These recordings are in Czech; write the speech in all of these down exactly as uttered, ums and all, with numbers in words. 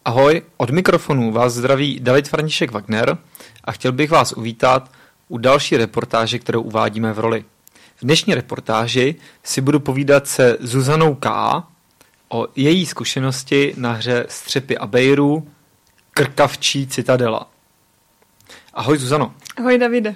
Ahoj, od mikrofonu vás zdraví David František Wagner a chtěl bych vás uvítat u další reportáže, kterou uvádíme v roli. V dnešní reportáži si budu povídat se Zuzanou K. o její zkušenosti na hře Střepy a bejrů Krkavčí citadela. Ahoj Zuzano. Ahoj Davide.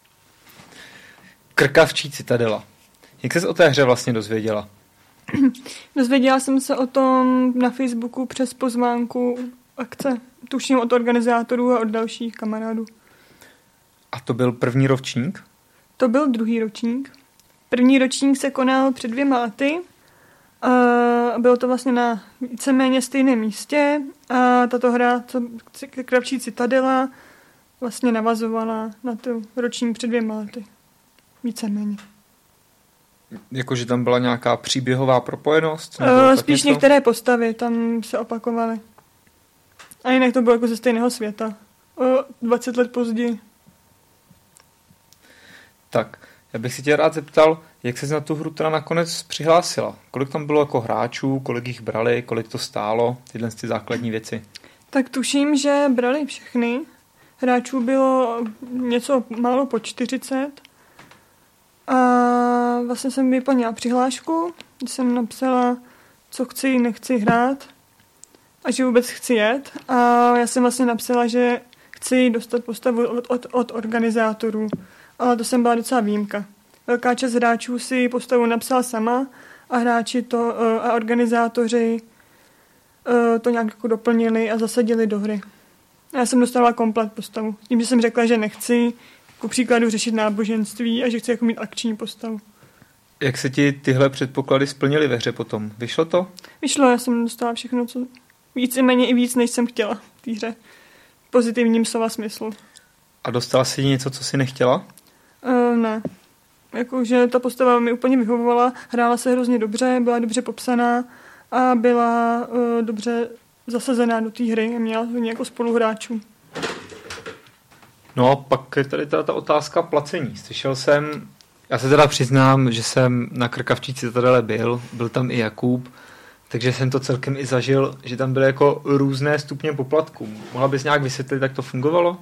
Krkavčí citadela. Jak ses o té hře vlastně dozvěděla? Dozvěděla jsem se o tom na Facebooku přes pozvánku akce. Tuším od organizátorů a od dalších kamarádů. A to byl první ročník? To byl druhý ročník. První ročník se konal před dvěma lety. A bylo to vlastně na víceméně stejném místě. A tato hra, Krkavčí citadela, vlastně navazovala na tu ročník před dvěma lety. Víceméně. Jakože tam byla nějaká příběhová propojenost? Uh, spíš něco? Některé postavy tam se opakovaly. A jinak to bylo jako ze stejného světa. O dvacet let později. Tak, já bych si tě rád zeptal, jak ses na tu hru teda nakonec přihlásila? Kolik tam bylo jako hráčů, kolik jich brali, kolik to stálo, tyhle ty základní věci? Tak tuším, že brali všechny. Hráčů bylo něco málo po čtyřicet. A vlastně jsem vyplnila přihlášku, když jsem napsala, co chci, nechci hrát a že vůbec chci jet. A já jsem vlastně napsala, že chci dostat postavu od, od, od organizátorů, ale to jsem byla docela výjimka. Velká část hráčů si postavu napsala sama a hráči to a organizátoři to nějak jako doplnili a zasadili do hry. Já jsem dostala komplet postavu. Tím, že jsem řekla, že nechci ku příkladu řešit náboženství a že chci jako mít akční postavu. Jak se ti tyhle předpoklady splnily ve hře potom? Vyšlo to? Vyšlo, já jsem dostala všechno, co víceméně i víc, než jsem chtěla v té hře. V pozitivním slova smyslu. A dostala jsi něco, co jsi nechtěla? Uh, ne. Jakože ta postava mi úplně vyhovovala, hrála se hrozně dobře, byla dobře popsaná a byla uh, dobře zasazená do té hry a měla hodně jako spoluhráčů. No a pak je tady teda ta otázka placení. Slyšel jsem, já se teda přiznám, že jsem na Krkavčí citadele byl, byl tam i Jakub, takže jsem to celkem i zažil, že tam byly jako různé stupně poplatků. Mohla bys nějak vysvětlit, jak to fungovalo?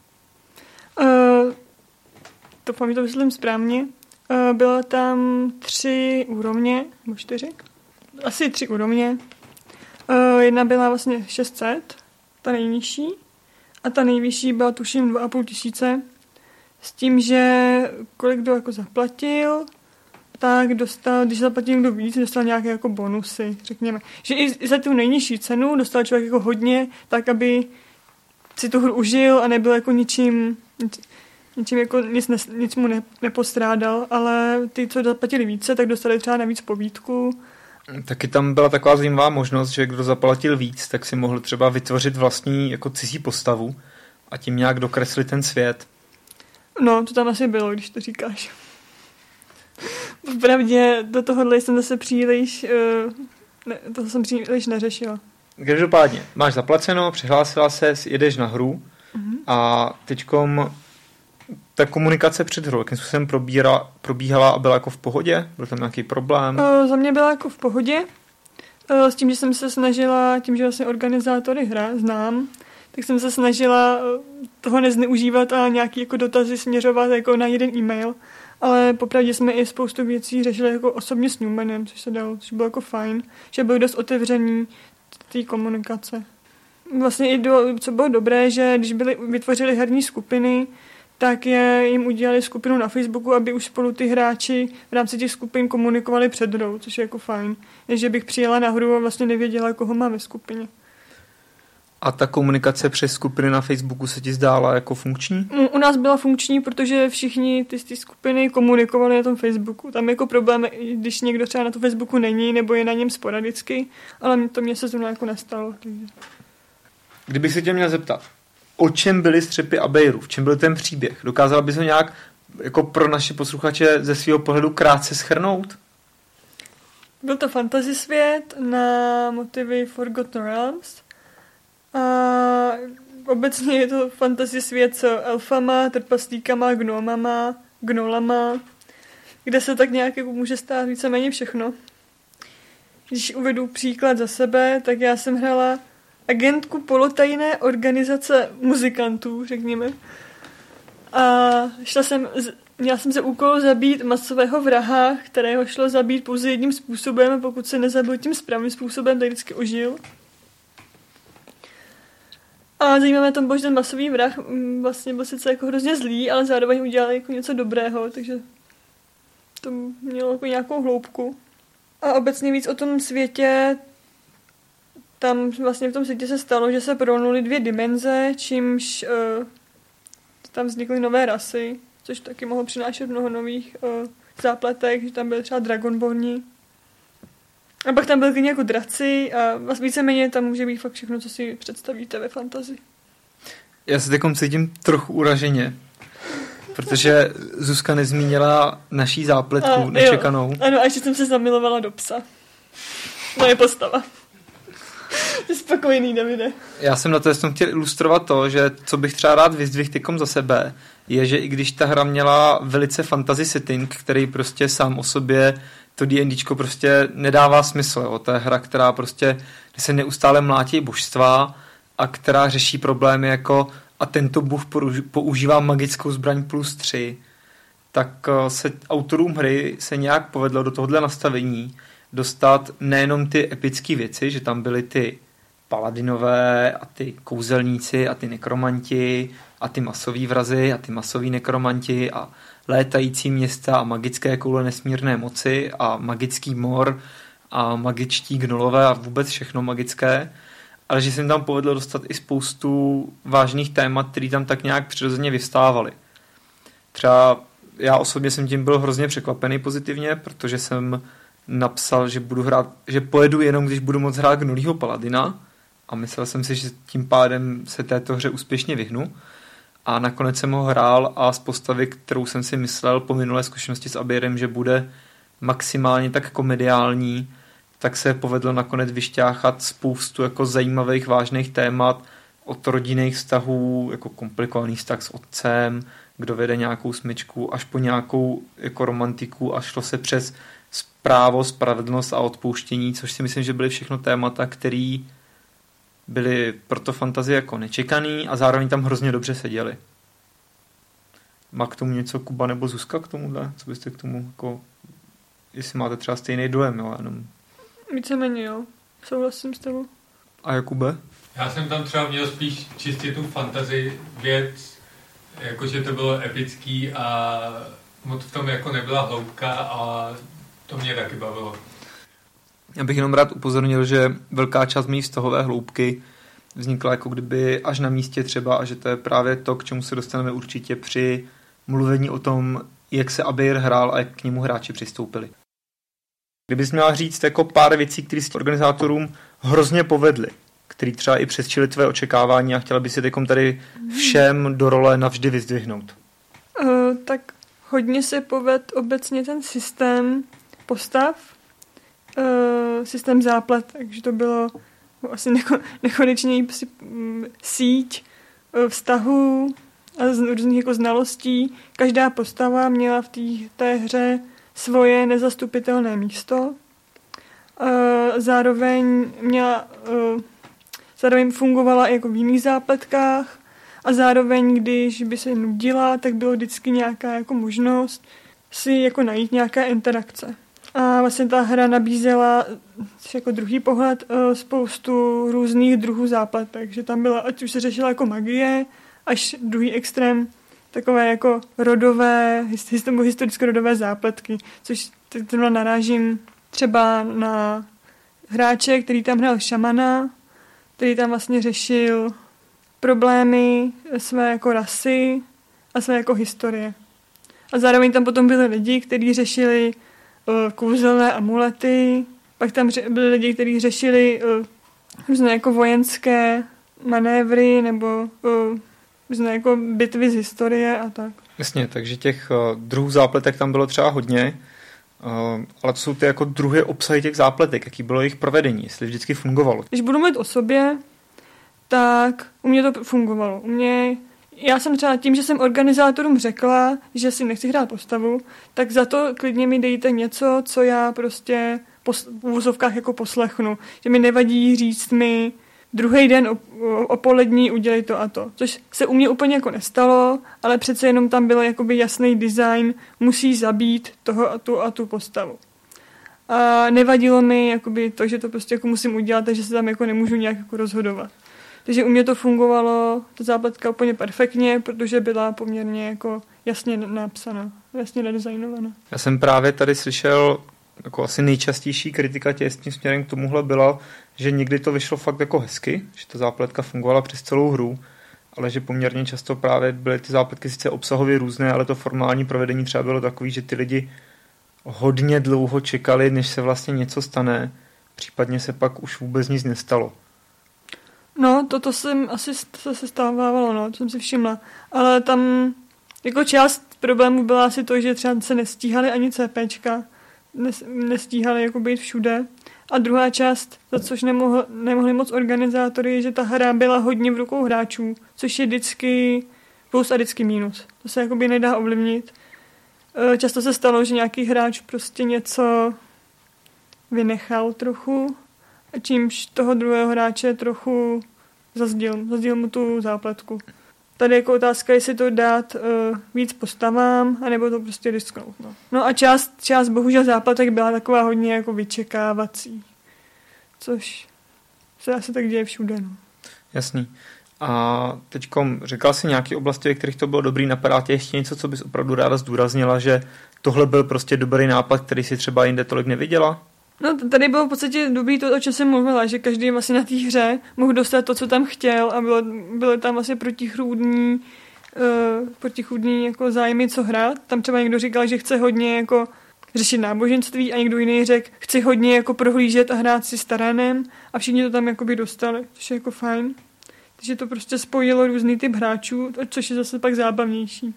Uh, to mi to myslím správně. Uh, bylo tam tři úrovně, nebo čtyři? Asi tři úrovně. Uh, jedna byla vlastně šest set, ta nejnižší. A ta nejvyšší byla tuším dva a půl tisíce. S tím, že kolik kdo jako zaplatil, tak dostal, když zaplatil někdo víc, dostal nějaké jako bonusy, řekněme. Že i za tu nejnižší cenu dostal člověk jako hodně, tak aby si tu hru užil a nebyl jako ničím, ničím jako nic, ne, nic mu ne, nepostrádal, ale ty, co zaplatili více, tak dostali třeba navíc povídku. Taky tam byla taková zajímavá možnost, že kdo zaplatil víc, tak si mohl třeba vytvořit vlastní jako cizí postavu a tím nějak dokreslit ten svět. No, to tam asi bylo, když to říkáš. Vpravdě do tohohle jsem zase příliš, uh, ne, to jsem příliš neřešila. Každopádně, máš zaplaceno, přihlásila ses, jedeš na hru mm-hmm. a teďkom ta komunikace před hrou, jakým způsobem probíhala, probíhala a byla jako v pohodě? Byl tam nějaký problém? Uh, za mě byla jako v pohodě. Uh, s tím, že jsem se snažila, tím, že vlastně organizátory hra znám, tak jsem se snažila toho nezneužívat a nějaký jako dotazy směřovat jako na jeden e-mail. Ale popravdě jsme i spoustu věcí řešili jako osobně s Newmanem, což se dalo, což bylo jako fajn, že byl dost otevřený té komunikace. Vlastně i do, co bylo dobré, že když byli, vytvořili herní skupiny, tak je, jim udělali skupinu na Facebooku, aby už spolu ty hráči v rámci těch skupin komunikovali před hrou, což je jako fajn. Než že bych přijela na hru a vlastně nevěděla, koho mám ve skupině. A ta komunikace přes skupiny na Facebooku se ti zdála jako funkční? U nás byla funkční, protože všichni ty, ty skupiny komunikovali na tom Facebooku. Tam jako problém, když někdo třeba na tom Facebooku není, nebo je na něm sporadicky, ale to mě se zrovna jako nestalo. Takže. Kdybych se tě měl zeptat, o čem byly Střepy a bejrů? V čem byl ten příběh? Dokázala bys ho nějak jako pro naše posluchače ze svého pohledu krátce shrnout? Byl to fantasy svět na motivy Forgotten Realms. A obecně je to fantasy svět s elfama, trpaslíkama, gnomama, gnolama, kde se tak nějak jako může stát víceméně všechno. Když uvedu příklad za sebe, tak já jsem hrála agentku polotajné organizace muzikantů, řekněme. A šla jsem, měla jsem za úkol zabít masového vraha, kterého šlo zabít pouze jedním způsobem, a pokud se nezabil tím správným způsobem, tak vždycky ožil. A zajímavé tam bylo, že ten masový vrah vlastně byl sice jako hrozně zlý, ale zároveň udělal jako něco dobrého, takže to mělo jako nějakou hloubku. A obecně víc o tom světě, tam vlastně v tom světě se stalo, že se prolnuly dvě dimenze, čímž uh, tam vznikly nové rasy, což taky mohlo přinášet mnoho nových uh, zápletek, že tam byly třeba Dragonborni. A pak tam byly jako draci a vlastně víceméně tam může být fakt všechno, co si představíte ve fantazii. Já se takom cítím trochu uraženě, protože Zuzka nezmínila naší zápletku a, nečekanou. Jo. Ano, a ještě jsem se zamilovala do psa. Moje postava. Jsi spokojený, Davide. Já jsem na to jsem chtěl ilustrovat to, že co bych třeba rád vyzdvihl tykom za sebe, je, že i když ta hra měla velice fantasy setting, který prostě sám o sobě to D&Dčko prostě nedává smysl. Jo. To je hra, která prostě se neustále mlátí božstva a která řeší problémy jako a tento bůh používá magickou zbraň plus tři, tak se autorům hry se nějak povedlo do tohohle nastavení dostat nejenom ty epické věci, že tam byly ty paladinové a ty kouzelníci a ty nekromanti a ty masoví vrazy a ty masoví nekromanti a létající města a magické koule nesmírné moci a magický mor a magičtí gnolové a vůbec všechno magické, ale že se jim tam povedlo dostat i spoustu vážných témat, které tam tak nějak přirozeně vyvstávaly. Třeba já osobně jsem tím byl hrozně překvapený pozitivně, protože jsem napsal, že budu hrát, že pojedu jenom, když budu moct hrát gnolího paladina a myslel jsem si, že tím pádem se této hře úspěšně vyhnu. A nakonec jsem ho hrál a z postavy, kterou jsem si myslel po minulé zkušenosti s Abierem, že bude maximálně tak komediální, tak se povedlo nakonec vyšťáchat spoustu jako zajímavých, vážných témat od rodinných vztahů, jako komplikovaný vztah s otcem, kdo vede nějakou smyčku, až po nějakou jako romantiku a šlo se přes právo, spravedlnost a odpouštění, což si myslím, že byly všechno témata, které byly proto fantazie jako nečekaný a zároveň tam hrozně dobře seděly. Má k tomu něco Kuba nebo Zuzka k tomuhle? Co byste k tomu, jako, jestli máte třeba stejný dojem, jo, jenom... Víceméně, jo. Souhlasím s tebou. A Jakube? Já jsem tam třeba měl spíš čistě tu fantazii věc, jakože to bylo epický a moc v tom jako nebyla hloubka a to mě taky bavilo. Já bych jenom rád upozornil, že velká část mý vztahové hloubky vznikla jako kdyby až na místě třeba a že to je právě to, k čemu se dostaneme určitě při mluvení o tom, jak se Abeir hrál a jak k němu hráči přistoupili. Kdybys měla říct jako pár věcí, které si organizátorům hrozně povedly, který třeba i přesčili tvé očekávání a chtěla by si teďkom tady všem do role navždy vyzdvihnout? Uh, tak hodně se poved obecně ten systém postav, uh, systém záplet, takže to bylo asi neko, nekonečný síť uh, vztahů a z různých jako znalostí. Každá postava měla v té, té hře svoje nezastupitelné místo. Uh, zároveň měla uh, zároveň fungovala jako v jiných zápletkách a zároveň, když by se nudila, tak bylo vždycky nějaká jako možnost si jako najít nějaké interakce. A vlastně ta hra nabízela jako druhý pohled spoustu různých druhů zápletek, že tam byla, ať už se řešila jako magie, až druhý extrém, takové jako rodové, historicko-rodové zápletky, což třeba narážím třeba na hráče, který tam hrál šamana, který tam vlastně řešil problémy své jako rasy a své jako historie. A zároveň tam potom byli lidi, kteří řešili uh, kouzelné amulety, pak tam ře- byli lidi, kteří řešili uh, různé jako vojenské manévry nebo uh, různé jako bitvy z historie a tak. Jasně, takže těch uh, druhů zápletek tam bylo třeba hodně, uh, ale to jsou ty jako druhé obsahy těch zápletek, jaký bylo jejich provedení, jestli vždycky fungovalo. Když budu mluvit o sobě, tak u mě to fungovalo. U mě, já jsem třeba tím, že jsem organizátorům řekla, že si nechci hrát postavu, tak za to klidně mi dejte něco, co já prostě pos, v úvozovkách jako poslechnu. Že mi nevadí říct mi druhý den o, o, o polední udělej to a to. Což se u mě úplně jako nestalo, ale přece jenom tam byl jakoby jasný design, musí zabít toho a tu a tu postavu. A nevadilo mi jakoby to, že to prostě jako musím udělat, takže se tam jako nemůžu nějak jako rozhodovat. Takže u mě to fungovalo, ta zápletka úplně perfektně, protože byla poměrně jako jasně napsaná, jasně nadizajnovaná. Já jsem právě tady slyšel, jako asi nejčastější kritika tě s tím směrem k tomuhle byla, že někdy to vyšlo fakt jako hezky, že ta zápletka fungovala přes celou hru, ale že poměrně často právě byly ty zápletky sice obsahově různé, ale to formální provedení třeba bylo takový, že ty lidi hodně dlouho čekali, než se vlastně něco stane, případně se pak už vůbec nic nestalo. No, toto jsem asi to se stávalo, no, to jsem si všimla. Ale tam jako část problémů byla asi to, že třeba se nestíhaly ani CPčka, nestíhaly jako být všude. A druhá část, za což nemohl, nemohli moc organizátory, je, že ta hra byla hodně v rukou hráčů, což je vždycky plus a vždycky mínus. To se jakoby nedá ovlivnit. Často se stalo, že nějaký hráč prostě něco vynechal trochu, a čímž toho druhého hráče trochu zazdil, zazdil mu tu zápletku. Tady jako otázka, jestli to dát uh, víc postavám, anebo to prostě risknout. No, no a část, část bohužel zápletek byla taková hodně jako vyčekávací, což se asi tak děje všude. No. Jasný. A teďkom říkal jsi nějaké oblasti, ve kterých to bylo dobrý, napadá tě ještě něco, co bys opravdu ráda zdůraznila, že tohle byl prostě dobrý nápad, který si třeba jinde tolik neviděla? No tady bylo v podstatě dobrý to, o čem jsem mluvila, že každý vlastně na té hře mohl dostat to, co tam chtěl a bylo, bylo tam vlastně protichůdný, uh, protichůdný jako zájmy, co hrát. Tam třeba někdo říkal, že chce hodně jako řešit náboženství a někdo jiný řekl, chci hodně jako prohlížet a hrát si s terénem a všichni to tam jakoby dostali, což je jako fajn. Takže to prostě spojilo různý typ hráčů, což je zase pak zábavnější.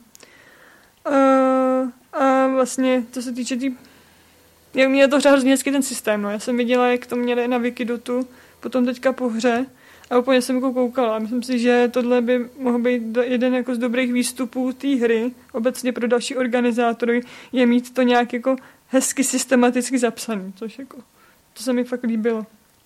Uh, a vlastně, co se týče tý... Jak mě to třeba hrozně hezky ten systém, no. Já jsem viděla, jak to měli na Wikidotu, potom teďka po hře a úplně jsem jako koukala. Myslím si, že tohle by mohl být jeden jako z dobrých výstupů té hry, obecně pro další organizátory, je mít to nějak jako hezky systematicky zapsaný, což jako, to se mi fakt líbilo.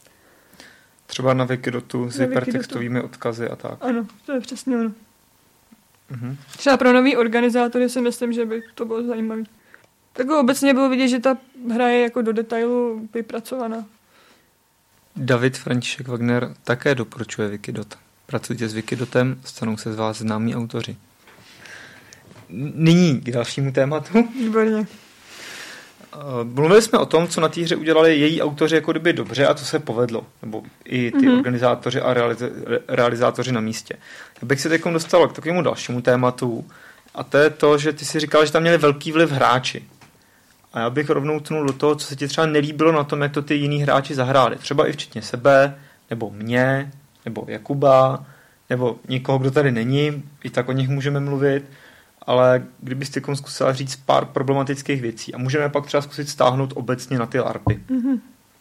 Třeba na Wikidotu s hypertextovými odkazy a tak. Ano, to je přesně ono. Mhm. Třeba pro nový organizátory si myslím, že by to bylo zajímavé. Tak obecně bylo vidět, že ta hra je jako do detailu vypracovaná. David František Wagner také doporučuje Wikidot. Pracujte s Wikidotem, stanou se z vás známí autoři. Nyní k dalšímu tématu. Výborně. Mluvili jsme o tom, co na té hře udělali její autoři jako kdyby dobře a co se povedlo. Nebo i ty mm-hmm. organizátoři a realiz- realizátoři na místě. Já bych se teď dostal k takovému dalšímu tématu a to je to, že ty si říkal, že tam měli velký vliv hráči. A já bych rovnou tnul do toho, co se ti třeba nelíbilo na tom, jak to ty jiní hráči zahráli. Třeba i včetně sebe, nebo mě, nebo Jakuba, nebo někoho, kdo tady není, i tak o nich můžeme mluvit, ale kdybys ty zkusila říct pár problematických věcí a můžeme pak třeba zkusit stáhnout obecně na ty larpy. Mm-hmm.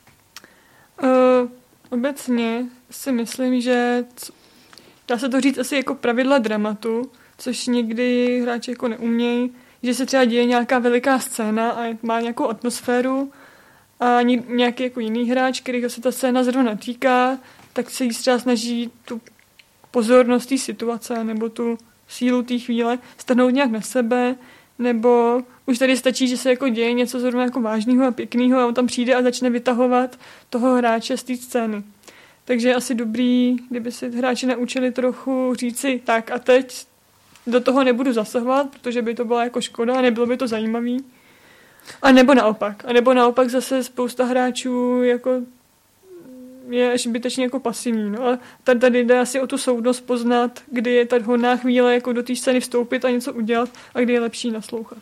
Uh, obecně si myslím, že c- dá se to říct asi jako pravidla dramatu, což někdy hráči jako neumějí, že se třeba děje nějaká veliká scéna a má nějakou atmosféru a nějaký jako jiný hráč, kterýho se ta scéna zrovna týká, tak se jí třeba snaží tu pozornost té situace nebo tu sílu té chvíle strhnout nějak na sebe, nebo už tady stačí, že se jako děje něco zrovna jako vážného a pěkného a on tam přijde a začne vytahovat toho hráče z té scény. Takže je asi dobrý, kdyby si hráči naučili trochu říci tak a teď do toho nebudu zasahovat, protože by to byla jako škoda a nebylo by to zajímavý. A nebo naopak. A nebo naopak zase spousta hráčů jako je zbytečně jako pasivní. No. A tady jde asi o tu soudnost poznat, kdy je ta hodná chvíle jako do té scény vstoupit a něco udělat a kdy je lepší naslouchat.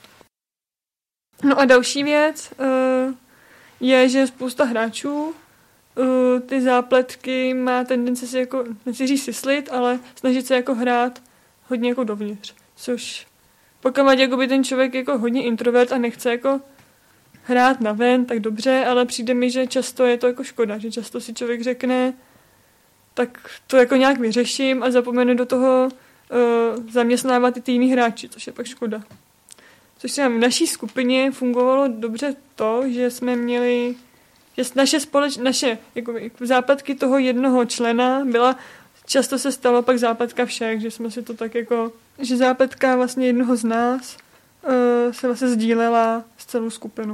No a další věc uh, je, že spousta hráčů uh, ty zápletky má tendenci si jako, nechci říct syslit, ale snažit se jako hrát hodně jako dovnitř, což pokud jako by ten člověk jako hodně introvert a nechce jako hrát na ven, tak dobře, ale přijde mi, že často je to jako škoda, že často si člověk řekne, tak to jako nějak vyřeším a zapomenu do toho uh, zaměstnávat i ty jiný hráči, což je pak škoda. Což třeba v naší skupině fungovalo dobře to, že jsme měli že naše, společ, naše jako, jako zápletky toho jednoho člena byla, často se stalo pak zápletka všech, že jsme si to tak jako, že zápletka vlastně jednoho z nás uh, se vlastně sdílela s celou skupinou.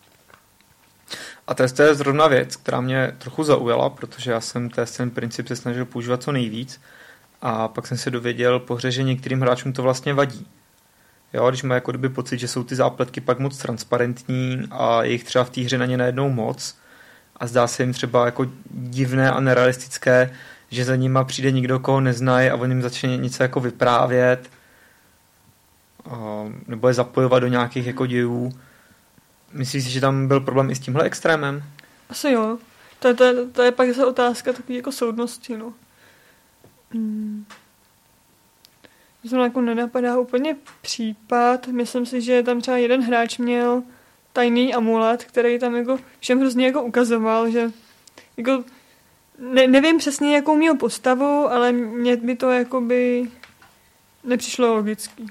A to je zrovna věc, která mě trochu zaujala, protože já jsem ten princip se snažil používat co nejvíc a pak jsem se dověděl po hře, že některým hráčům to vlastně vadí. Jo, když má jako kdyby pocit, že jsou ty zápletky pak moc transparentní a je jich třeba v té hře na ně najednou moc a zdá se jim třeba jako divné a nerealistické, že za nima přijde někdo, koho neznají a on jim začne něco jako vyprávět nebo je zapojovat do nějakých jako dějů. Myslíš si, že tam byl problém i s tímhle extrémem? Asi jo. To, to, to je pak zase otázka takový jako soudnosti, no. Hmm. To jako nenapadá úplně případ. Myslím si, že tam třeba jeden hráč měl tajný amulet, který tam jako všem hrozně jako ukazoval, že jako ne, nevím přesně, jakou měl postavu, ale mně by to jakoby nepřišlo logický.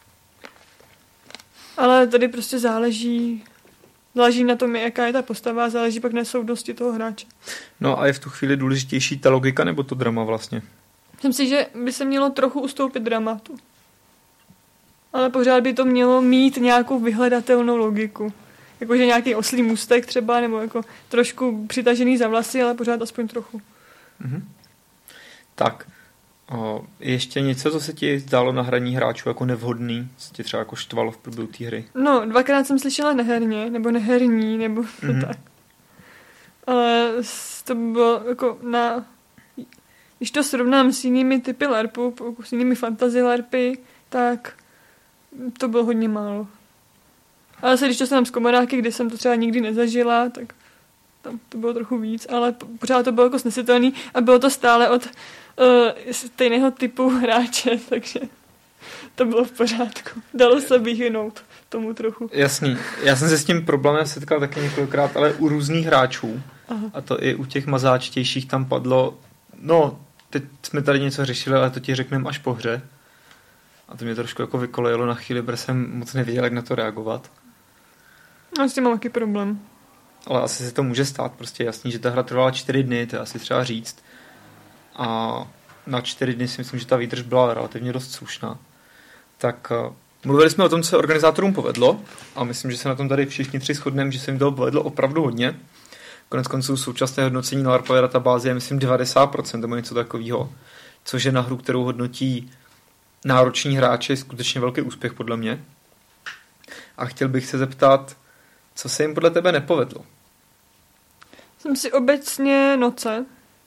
Ale tady prostě záleží záleží na tom, jaká je ta postava, záleží pak na soudnosti toho hráče. No a je v tu chvíli důležitější ta logika nebo to drama vlastně? Myslím si, že by se mělo trochu ustoupit dramatu. Ale pořád by to mělo mít nějakou vyhledatelnou logiku. Jakože nějaký oslý můstek třeba, nebo jako trošku přitažený za vlasy, ale pořád aspoň trochu. Mhm. Tak, o, ještě něco, co se ti zdálo na hraní hráčů jako nevhodný, co tě třeba jako štvalo v průběhu té hry? No, dvakrát jsem slyšela neherně, nebo neherní, nebo mm-hmm. tak. Ale to bylo jako na... Když to srovnám s jinými typy larpů, s jinými fantasy larpy, tak to bylo hodně málo. Ale se když to jsem z komoráky, kde jsem to třeba nikdy nezažila, tak tam to bylo trochu víc, ale pořád to bylo jako snesitelný a bylo to stále od uh, stejného typu hráče, takže to bylo v pořádku. Dalo se vyhnout tomu trochu. Jasný. Já jsem se s tím problémem setkal taky několikrát, ale u různých hráčů. Aha. A to i u těch mazáčtějších tam padlo, no, teď jsme tady něco řešili, ale to ti řekneme až po hře. A to mě trošku jako vykolejilo na chvíli, protože jsem moc nevěděl, jak na to reagovat. A s tím mám taky problém. Ale asi se to může stát, prostě jasný, že ta hra trvala čtyři dny, to je asi třeba říct. A na čtyři dny si myslím, že ta výdrž byla relativně dost slušná. Tak uh, mluvili jsme o tom, co se organizátorům povedlo a myslím, že se na tom tady všichni tři shodneme, že se jim toho povedlo opravdu hodně. Konec konců současné hodnocení na LARPové databázi je myslím devadesát procent nebo něco takového, což je na hru, kterou hodnotí nároční hráči, skutečně velký úspěch podle mě. A chtěl bych se zeptat, co se jim podle tebe nepovedlo? Jsem si obecně noce.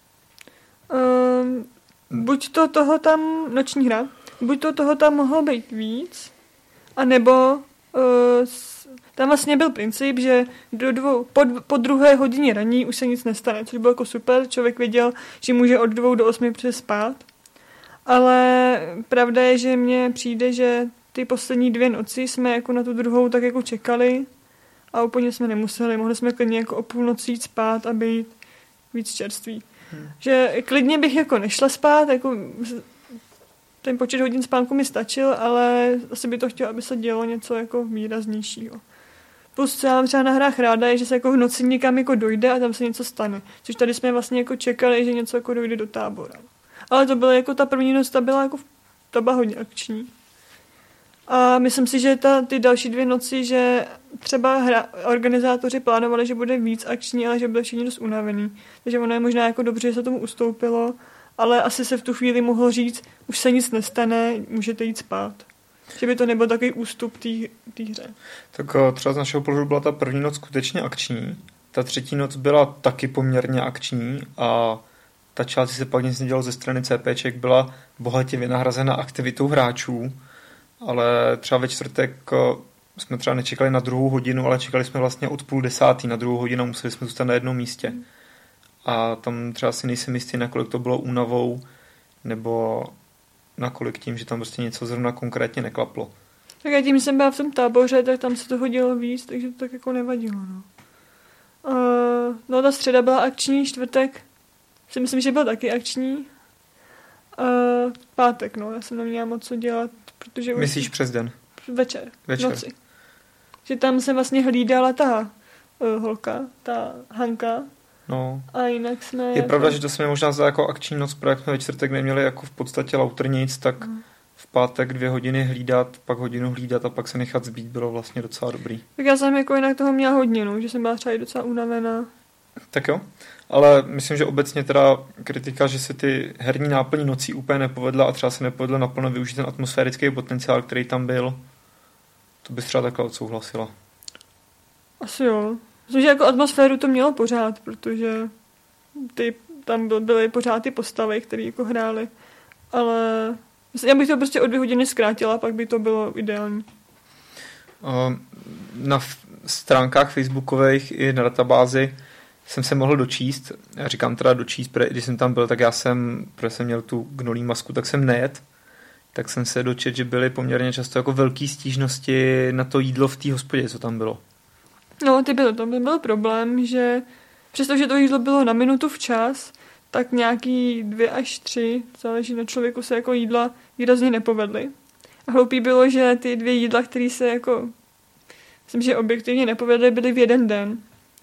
Um, buď to toho tam, noční hra, buď to toho tam mohlo být víc, anebo uh, tam vlastně byl princip, že do dvou, po, po druhé hodině raní už se nic nestane, což bylo jako super, člověk věděl, že může od dvou do osmi přespát. Ale pravda je, že mně přijde, že ty poslední dvě noci jsme jako na tu druhou tak jako čekali a úplně jsme nemuseli. Mohli jsme klidně jako o půlnoci jít spát a být víc čerství. Hmm. Že klidně bych jako nešla spát, jako ten počet hodin spánku mi stačil, ale asi by to chtělo, aby se dělo něco jako výraznějšího. Plus co já mám třeba na hrách ráda je, že se jako v noci někam jako dojde a tam se něco stane. Což tady jsme vlastně jako čekali, že něco jako dojde do tábora. Ale to byla jako ta první noc, ta byla jako ta byla hodně akční. A myslím si, že ta, ty další dvě noci, že třeba hra, organizátoři plánovali, že bude víc akční, ale že byli všichni dost unavený. Takže ono je možná jako dobře, že se tomu ustoupilo, ale asi se v tu chvíli mohlo říct, už se nic nestane, můžete jít spát. Že by to nebyl takový ústup té hře. Tak třeba z našeho pohledu byla ta první noc skutečně akční. Ta třetí noc byla taky poměrně akční a ta část, se pak nic nedělalo ze strany CPček, byla bohatě vynahrazena aktivitou hráčů, ale třeba ve čtvrtek jsme třeba nečekali na druhou hodinu, ale čekali jsme vlastně od půl desátý na druhou hodinu a museli jsme zůstat na jednom místě. A tam třeba si nejsem jistý, nakolik to bylo únavou, nebo nakolik tím, že tam prostě něco zrovna konkrétně neklaplo. Tak já tím jsem byla v tom táboře, tak tam se to hodilo víc, takže to tak jako nevadilo. No, uh, no ta středa byla akční, čtvrtek si myslím, že byl taky akční. Uh, pátek, no, já jsem neměla moc co dělat, protože... Myslíš přes den? Večer, Večer. noci. Že tam jsem vlastně hlídala ta uh, holka, ta Hanka. No. A jinak jsme... Je jako... pravda, že to jsme možná za jako akční noc, protože jak jsme ve čtvrtek neměli jako v podstatě lauter nic, tak mm. v pátek dvě hodiny hlídat, pak hodinu hlídat a pak se nechat zbít bylo vlastně docela dobrý. Tak já jsem jako jinak toho měla hodně, no, že jsem byla třeba i docela unavená. Tak jo, ale myslím, že obecně teda kritika, že se ty herní náplní nocí úplně nepovedla a třeba se nepovedlo naplno využít ten atmosférický potenciál, který tam byl, to bys třeba takhle odsouhlasila. Asi jo. Myslím, že jako atmosféru to mělo pořád, protože ty, tam byly pořád ty postavy, které jako hrály, ale já bych to prostě o dvě hodiny zkrátila, pak by to bylo ideální. Na stránkách facebookových i na databázi jsem se mohl dočíst, já říkám teda dočíst, protože když jsem tam byl, tak já jsem, protože jsem měl tu gnolí masku, tak jsem nejet, tak jsem se dočet, že byly poměrně často jako velký stížnosti na to jídlo v té hospodě, co tam bylo. No, ty bylo, to byl problém, že přestože to jídlo bylo na minutu včas, tak nějaký dvě až tři, záleží na člověku, se jako jídla výrazně nepovedly. A hloupý bylo, že ty dvě jídla, které se jako, myslím, že objektivně nepovedly, byly v jeden den.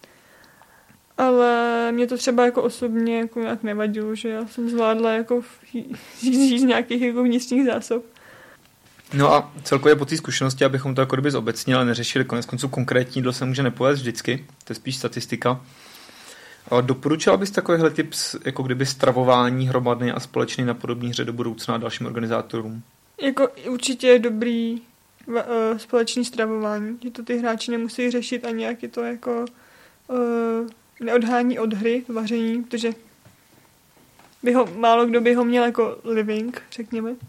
Ale mě to třeba jako osobně jako nějak nevadilo, že já jsem zvládla jako žít z nějakých jako vnitřních zásob. No a celkově po té zkušenosti, abychom to jako kdyby zobecnili, ale neřešili, konec konců konkrétní jídlo se může nepovést vždycky, to je spíš statistika. Doporučila bys takovýhle typ jako kdyby stravování hromadný a společný na podobný hře do budoucna dalším organizátorům? Jako určitě je dobrý uh, společný stravování, že to ty hráči nemusí řešit a nějak je to jako uh, neodhání od hry, vaření, protože by ho, málo kdo by ho měl jako living, řekněme. Uh,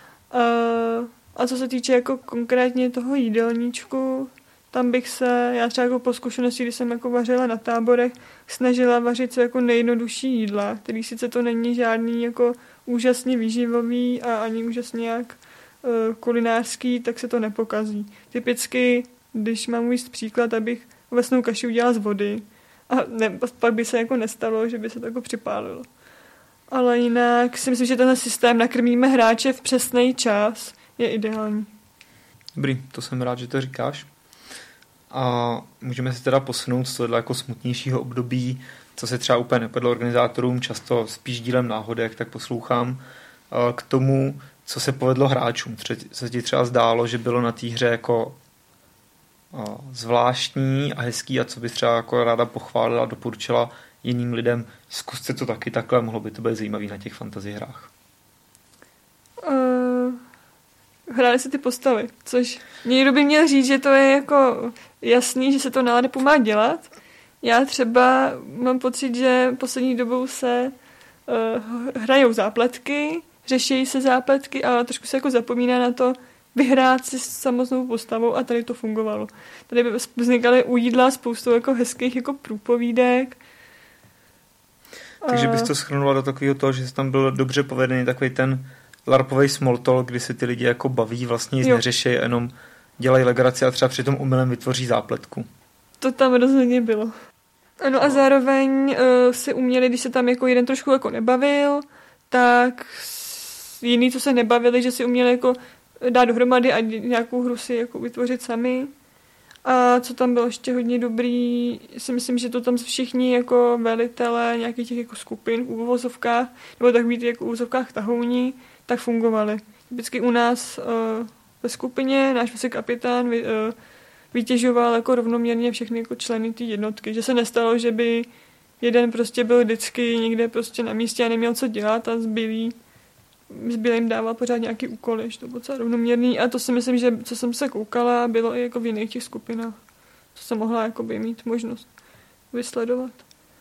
a co se týče jako konkrétně toho jídelníčku, tam bych se, já třeba jako po zkušenosti, když jsem jako vařila na táborech, snažila vařit co jako nejjednodušší jídla, který sice to není žádný jako úžasně výživový a ani úžasně jak uh, kulinářský, tak se to nepokazí. Typicky, když mám uvést příklad, abych ovesnou kaši udělala z vody a ne, pak by se jako nestalo, že by se to jako připálilo. Ale jinak si myslím, že tenhle systém nakrmíme hráče v přesný čas je ideální. Dobrý, to jsem rád, že to říkáš. A můžeme se teda posunout z tohohle jako smutnějšího období, co se třeba úplně nepovedlo organizátorům, často spíš dílem náhodek, tak poslouchám, k tomu, co se povedlo hráčům. Co se ti třeba zdálo, že bylo na té hře jako zvláštní a hezký a co bys třeba jako ráda pochválila a doporučila jiným lidem. Zkuste to taky takhle, mohlo by to být zajímavý na těch fantasy hrách. Uh, hrály se ty postavy, což někdo by měl říct, že to je jako jasný, že se to nálepu má dělat. Já třeba mám pocit, že poslední dobou se uh, hrajou zápletky, řeší se zápletky a trošku se jako zapomíná na to vyhrát si samotnou postavou a tady to fungovalo. Tady by vznikaly u jídla spoustu jako hezkých jako průpovídek. Takže bys to shrnula do takového toho, že tam byl dobře povedený takový ten larpovej small talk, kdy se ty lidi jako baví, vlastně nic neřeší, jenom dělají legraci a třeba přitom omylem vytvoří zápletku. To tam rozhodně bylo. Ano a zároveň uh, si uměli, když se tam jako jeden trošku jako nebavil, tak jiný, co se nebavili, že si uměli jako dát dohromady a nějakou hru si jako vytvořit sami. A co tam bylo ještě hodně dobrý, si myslím, že to tam všichni jako velitelé nějakých těch jako skupin v uvozovkách, nebo takový ty jako uvozovkách tahouní, tak fungovaly. Vždycky u nás uh, ve skupině náš vlastně kapitán vy, uh, vytěžoval jako rovnoměrně všechny jako členy té jednotky, že se nestalo, že by jeden prostě byl vždycky někde prostě na místě a neměl co dělat a zbylý Zbylým dával pořád nějaký úkoly, že to bylo docela rovnoměrný a to si myslím, že co jsem se koukala, bylo i jako v jiných těch skupinách, co jsem mohla jakoby mít možnost vysledovat.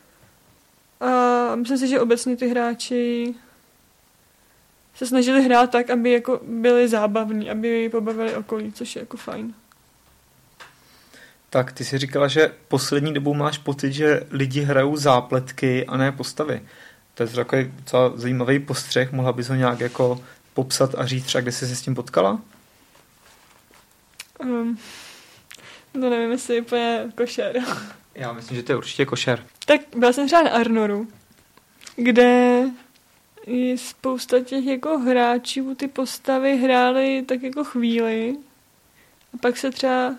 A myslím si, že obecně ty hráči se snažili hrát tak, aby jako byli zábavní, aby pobavili okolí, což je jako fajn. Tak ty jsi říkala, že poslední dobou máš pocit, že lidi hrajou zápletky a ne postavy. To je takový docela zajímavý postřeh, mohla bys ho nějak jako popsat a říct třeba, kde jsi se s tím potkala? Um, no nevím, jestli je úplně košer. Já myslím, že to je určitě košer. Tak byla jsem třeba na Arnoru, kde je spousta těch jako hráčů, ty postavy hrály tak jako chvíli a pak se třeba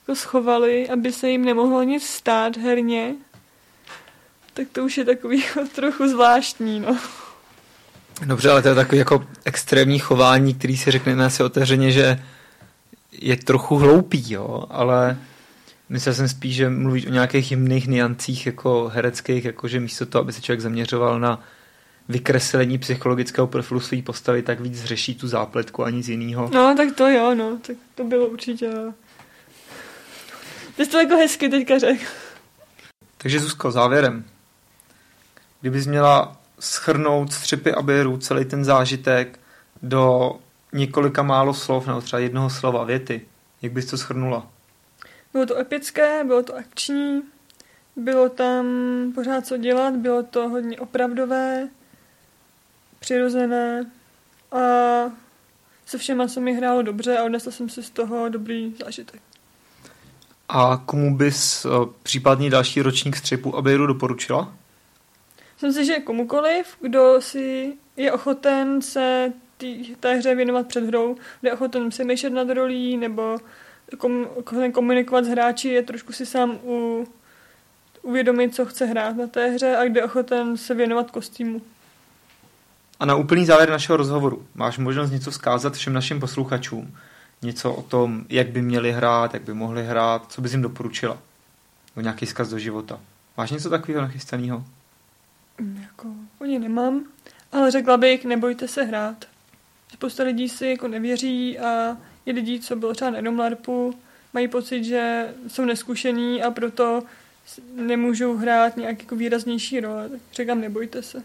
jako schovali, aby se jim nemohlo nic stát herně, tak to už je takový trochu zvláštní, no. Dobře, ale to je takový jako extrémní chování, který si řekneme asi otevřeně, že je trochu hloupý, jo, ale myslel jsem spíš, že mluvíš o nějakých jemných niancích jako hereckých, jakože místo toho, aby se člověk zaměřoval na vykreslení psychologického profilu své postavy, tak víc řeší tu zápletku a nic jiného. No, tak to jo, no, tak to bylo určitě. Ty jsi to jako hezky teďka řekl. Takže Zuzko, závěrem. Kdybys měla shrnout Střepy Abejrů, celý ten zážitek do několika málo slov, nebo třeba jednoho slova, věty, jak bys to shrnula? Bylo to epické, bylo to akční, bylo tam pořád co dělat, bylo to hodně opravdové, přirozené a se všema se mi hrálo dobře a odnesla jsem si z toho dobrý zážitek. A komu bys případný další ročník Střepů Abejrů doporučila? Myslím si, že komukoliv, kdo si je ochoten se tý, té hře věnovat před hrou, kdo je ochoten přemýšlet nad rolí nebo kom, komunikovat s hráči, je trošku si sám u, uvědomit, co chce hrát na té hře a kdo je ochoten se věnovat kostýmu. A na úplný závěr našeho rozhovoru máš možnost něco vzkázat všem našim posluchačům. Něco o tom, jak by měli hrát, jak by mohli hrát, co bys jim doporučila. Nebo nějaký vzkaz do života. Máš něco takového nachystaného? Jako, oni nemám, ale řekla bych, nebojte se hrát. Spousta lidí si jako nevěří a je lidí, co bylo třeba na jednom larpu, mají pocit, že jsou neskušení a proto nemůžou hrát nějak jako výraznější role. Tak říkám, nebojte se.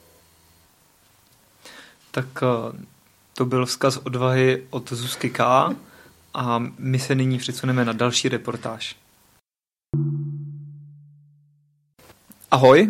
Tak to byl vzkaz odvahy od Zuzky K. A my se nyní přesuneme na další reportáž. Ahoj.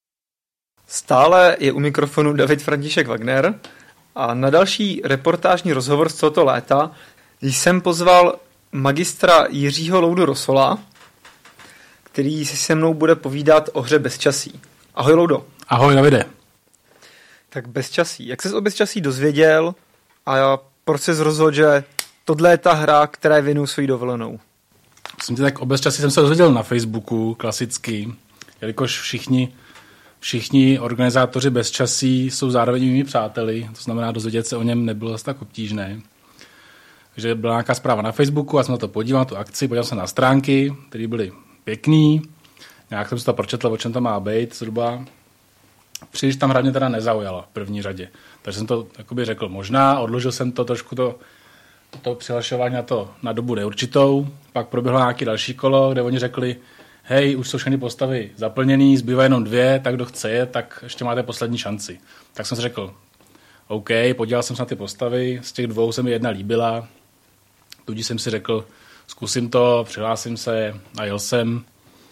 Stále je u mikrofonu David František Wagner a na další reportážní rozhovor z tohoto léta jsem pozval magistra Jiřího Loudu Rosola, který si se mnou bude povídat o hře Bezčasí. Ahoj Loudo. Ahoj Davide. Tak Bezčasí. Jak ses o Bezčasí dozvěděl a proč ses rozhodl, že tohle je ta hra, která je věnuju svojí dovolenou? Myslím tě, tak o Bezčasí jsem se dozvěděl na Facebooku, klasicky, jelikož všichni Všichni organizátoři Bezčasí jsou zároveň mými přáteli, to znamená, dozvědět se o něm nebylo zase tak obtížné. Takže byla nějaká zpráva na Facebooku a jsem na to podíval, na tu akci, podíval jsem na stránky, které byly pěkný, nějak jsem si to pročetl, o čem to má být zhruba. Příliš tam hra mě teda nezaujala v první řadě, takže jsem to jakoby řekl možná, odložil jsem to trošku to, to přihlašování na to na dobu neurčitou, pak proběhlo nějaké další kolo, kde oni řekli, hej, už jsou všechny postavy zaplněný, zbývá jenom dvě, tak kdo chce je, tak ještě máte poslední šanci. Tak jsem si řekl, OK, podíval jsem se na ty postavy, z těch dvou se mi jedna líbila, tudíž jsem si řekl, zkusím to, přihlásím se a jel jsem.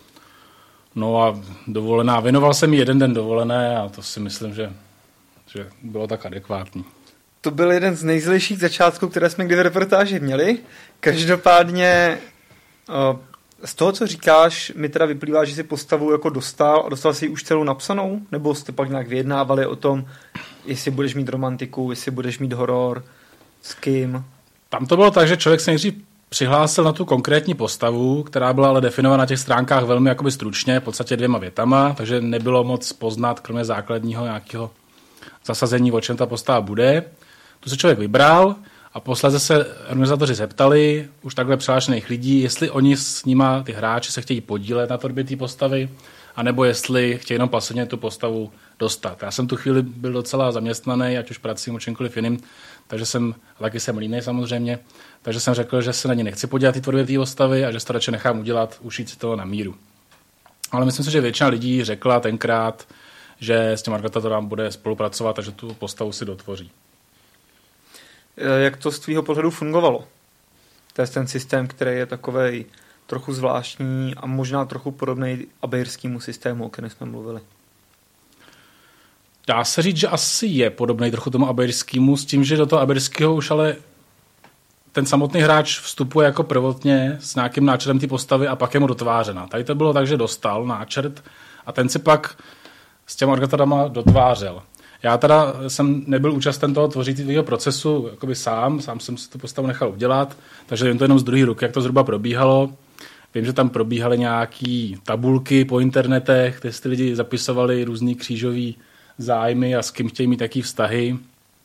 No a dovolená, věnoval jsem mi jeden den dovolené a to si myslím, že, že bylo tak adekvátní. To byl jeden z nejzlejších začátků, které jsme kdy v reportáži měli. Každopádně z toho, co říkáš, mi teda vyplývá, že si postavu jako dostal a dostal si ji už celou napsanou? Nebo jste pak nějak vyjednávali o tom, jestli budeš mít romantiku, jestli budeš mít horor, s kým? Tam to bylo tak, že člověk se nejdřív přihlásil na tu konkrétní postavu, která byla ale definovaná na těch stránkách velmi jakoby stručně, v podstatě dvěma větama, takže nebylo moc poznat, kromě základního nějakého zasazení, o čem ta postava bude. Tu se člověk vybral a posledně se organizátoři zeptali už takhle přihlášených lidí, jestli oni s nima, ty hráči, se chtějí podílet na tvorbě té postavy, anebo jestli chtějí jenom pasivně tu postavu dostat. Já jsem tu chvíli byl docela zaměstnaný, ať už prací nebo čemkoliv jiným, takže jsem, taky jsem línej samozřejmě, takže jsem řekl, že se na ně nechci podívat ty tvorbě té postavy a že to radši nechám udělat, ušít si to na míru. Ale myslím si, že většina lidí řekla tenkrát, že s těm organizátorem bude spolupracovat a že tu postavu si dotvoří. Jak to z tvýho pohledu fungovalo? To je ten systém, který je takovej trochu zvláštní a možná trochu podobný abejrskému systému, o kterém jsme mluvili. Dá se říct, že asi je podobný trochu tomu abejrskému, s tím, že do toho abejrského už ale ten samotný hráč vstupuje jako prvotně s nějakým náčrtem té postavy a pak je mu dotvářena. Tady to bylo tak, že dostal náčrt a ten si pak s těma organizátorama dotvářel. Já teda jsem nebyl účasten toho tvořícího procesu jakoby sám, sám jsem si tu postavu nechal udělat, takže jen to jenom z druhé ruky, jak to zhruba probíhalo. Vím, že tam probíhaly nějaký tabulky po internetech, kde si lidi zapisovali různý křížový zájmy a s kým chtějí mít taký vztahy.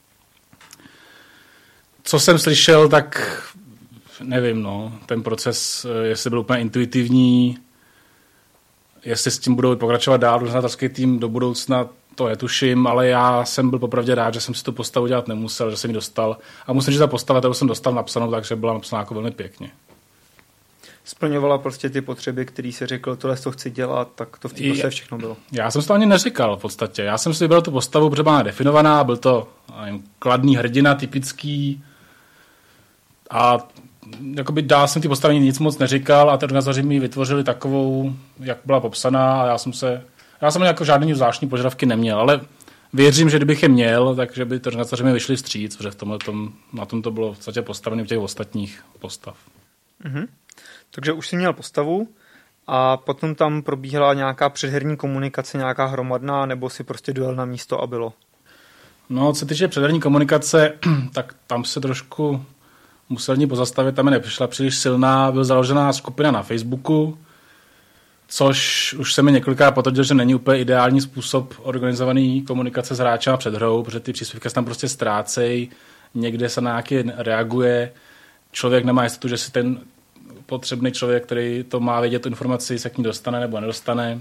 Co jsem slyšel, tak nevím, no, ten proces, jestli byl úplně intuitivní, jestli s tím budou pokračovat dál, organizátorský tým do budoucna, to netuším, ale já jsem byl popravdě rád, že jsem si tu postavu dělat nemusel, že jsem ji dostal. A musím říct, že ta postava, kterou jsem dostal napsanou, takže byla napsaná jako velmi pěkně. Splňovala prostě ty potřeby, který si řekl, tohle to chci dělat, tak to v té postavě všechno bylo. Já jsem si to ani neříkal v podstatě. Já jsem si vybral tu postavu, protože byla definovaná, byl to nevím, kladný hrdina, typický. A jakoby dál jsem ty postavě nic moc neříkal a ty organizátoři mi vytvořili takovou, jak byla popsaná a já jsem se, já jsem jako žádný zvláštní požadavky neměl, ale věřím, že kdybych je měl, takže by ty organizátoři mi vyšli vstříc, protože v tomhle tom, na tom to bylo v podstatě postavené u těch ostatních postav. Mhm. Takže už jsi měl postavu a potom tam probíhala nějaká předherní komunikace, nějaká hromadná, nebo si prostě dojel na místo a bylo? No, co se týče předherní komunikace, tak tam se trošku musel ní pozastavit, tam mi nepřišla příliš silná, byl založená skupina na Facebooku, což už se mi několikrát potvrdil, že není úplně ideální způsob organizovaný komunikace s hráčem před hrou, protože ty příspěvky se tam prostě ztrácejí, někde se na nějaké reaguje, člověk nemá jistotu, že si ten potřebný člověk, který to má vědět tu informaci, se k ní dostane nebo nedostane.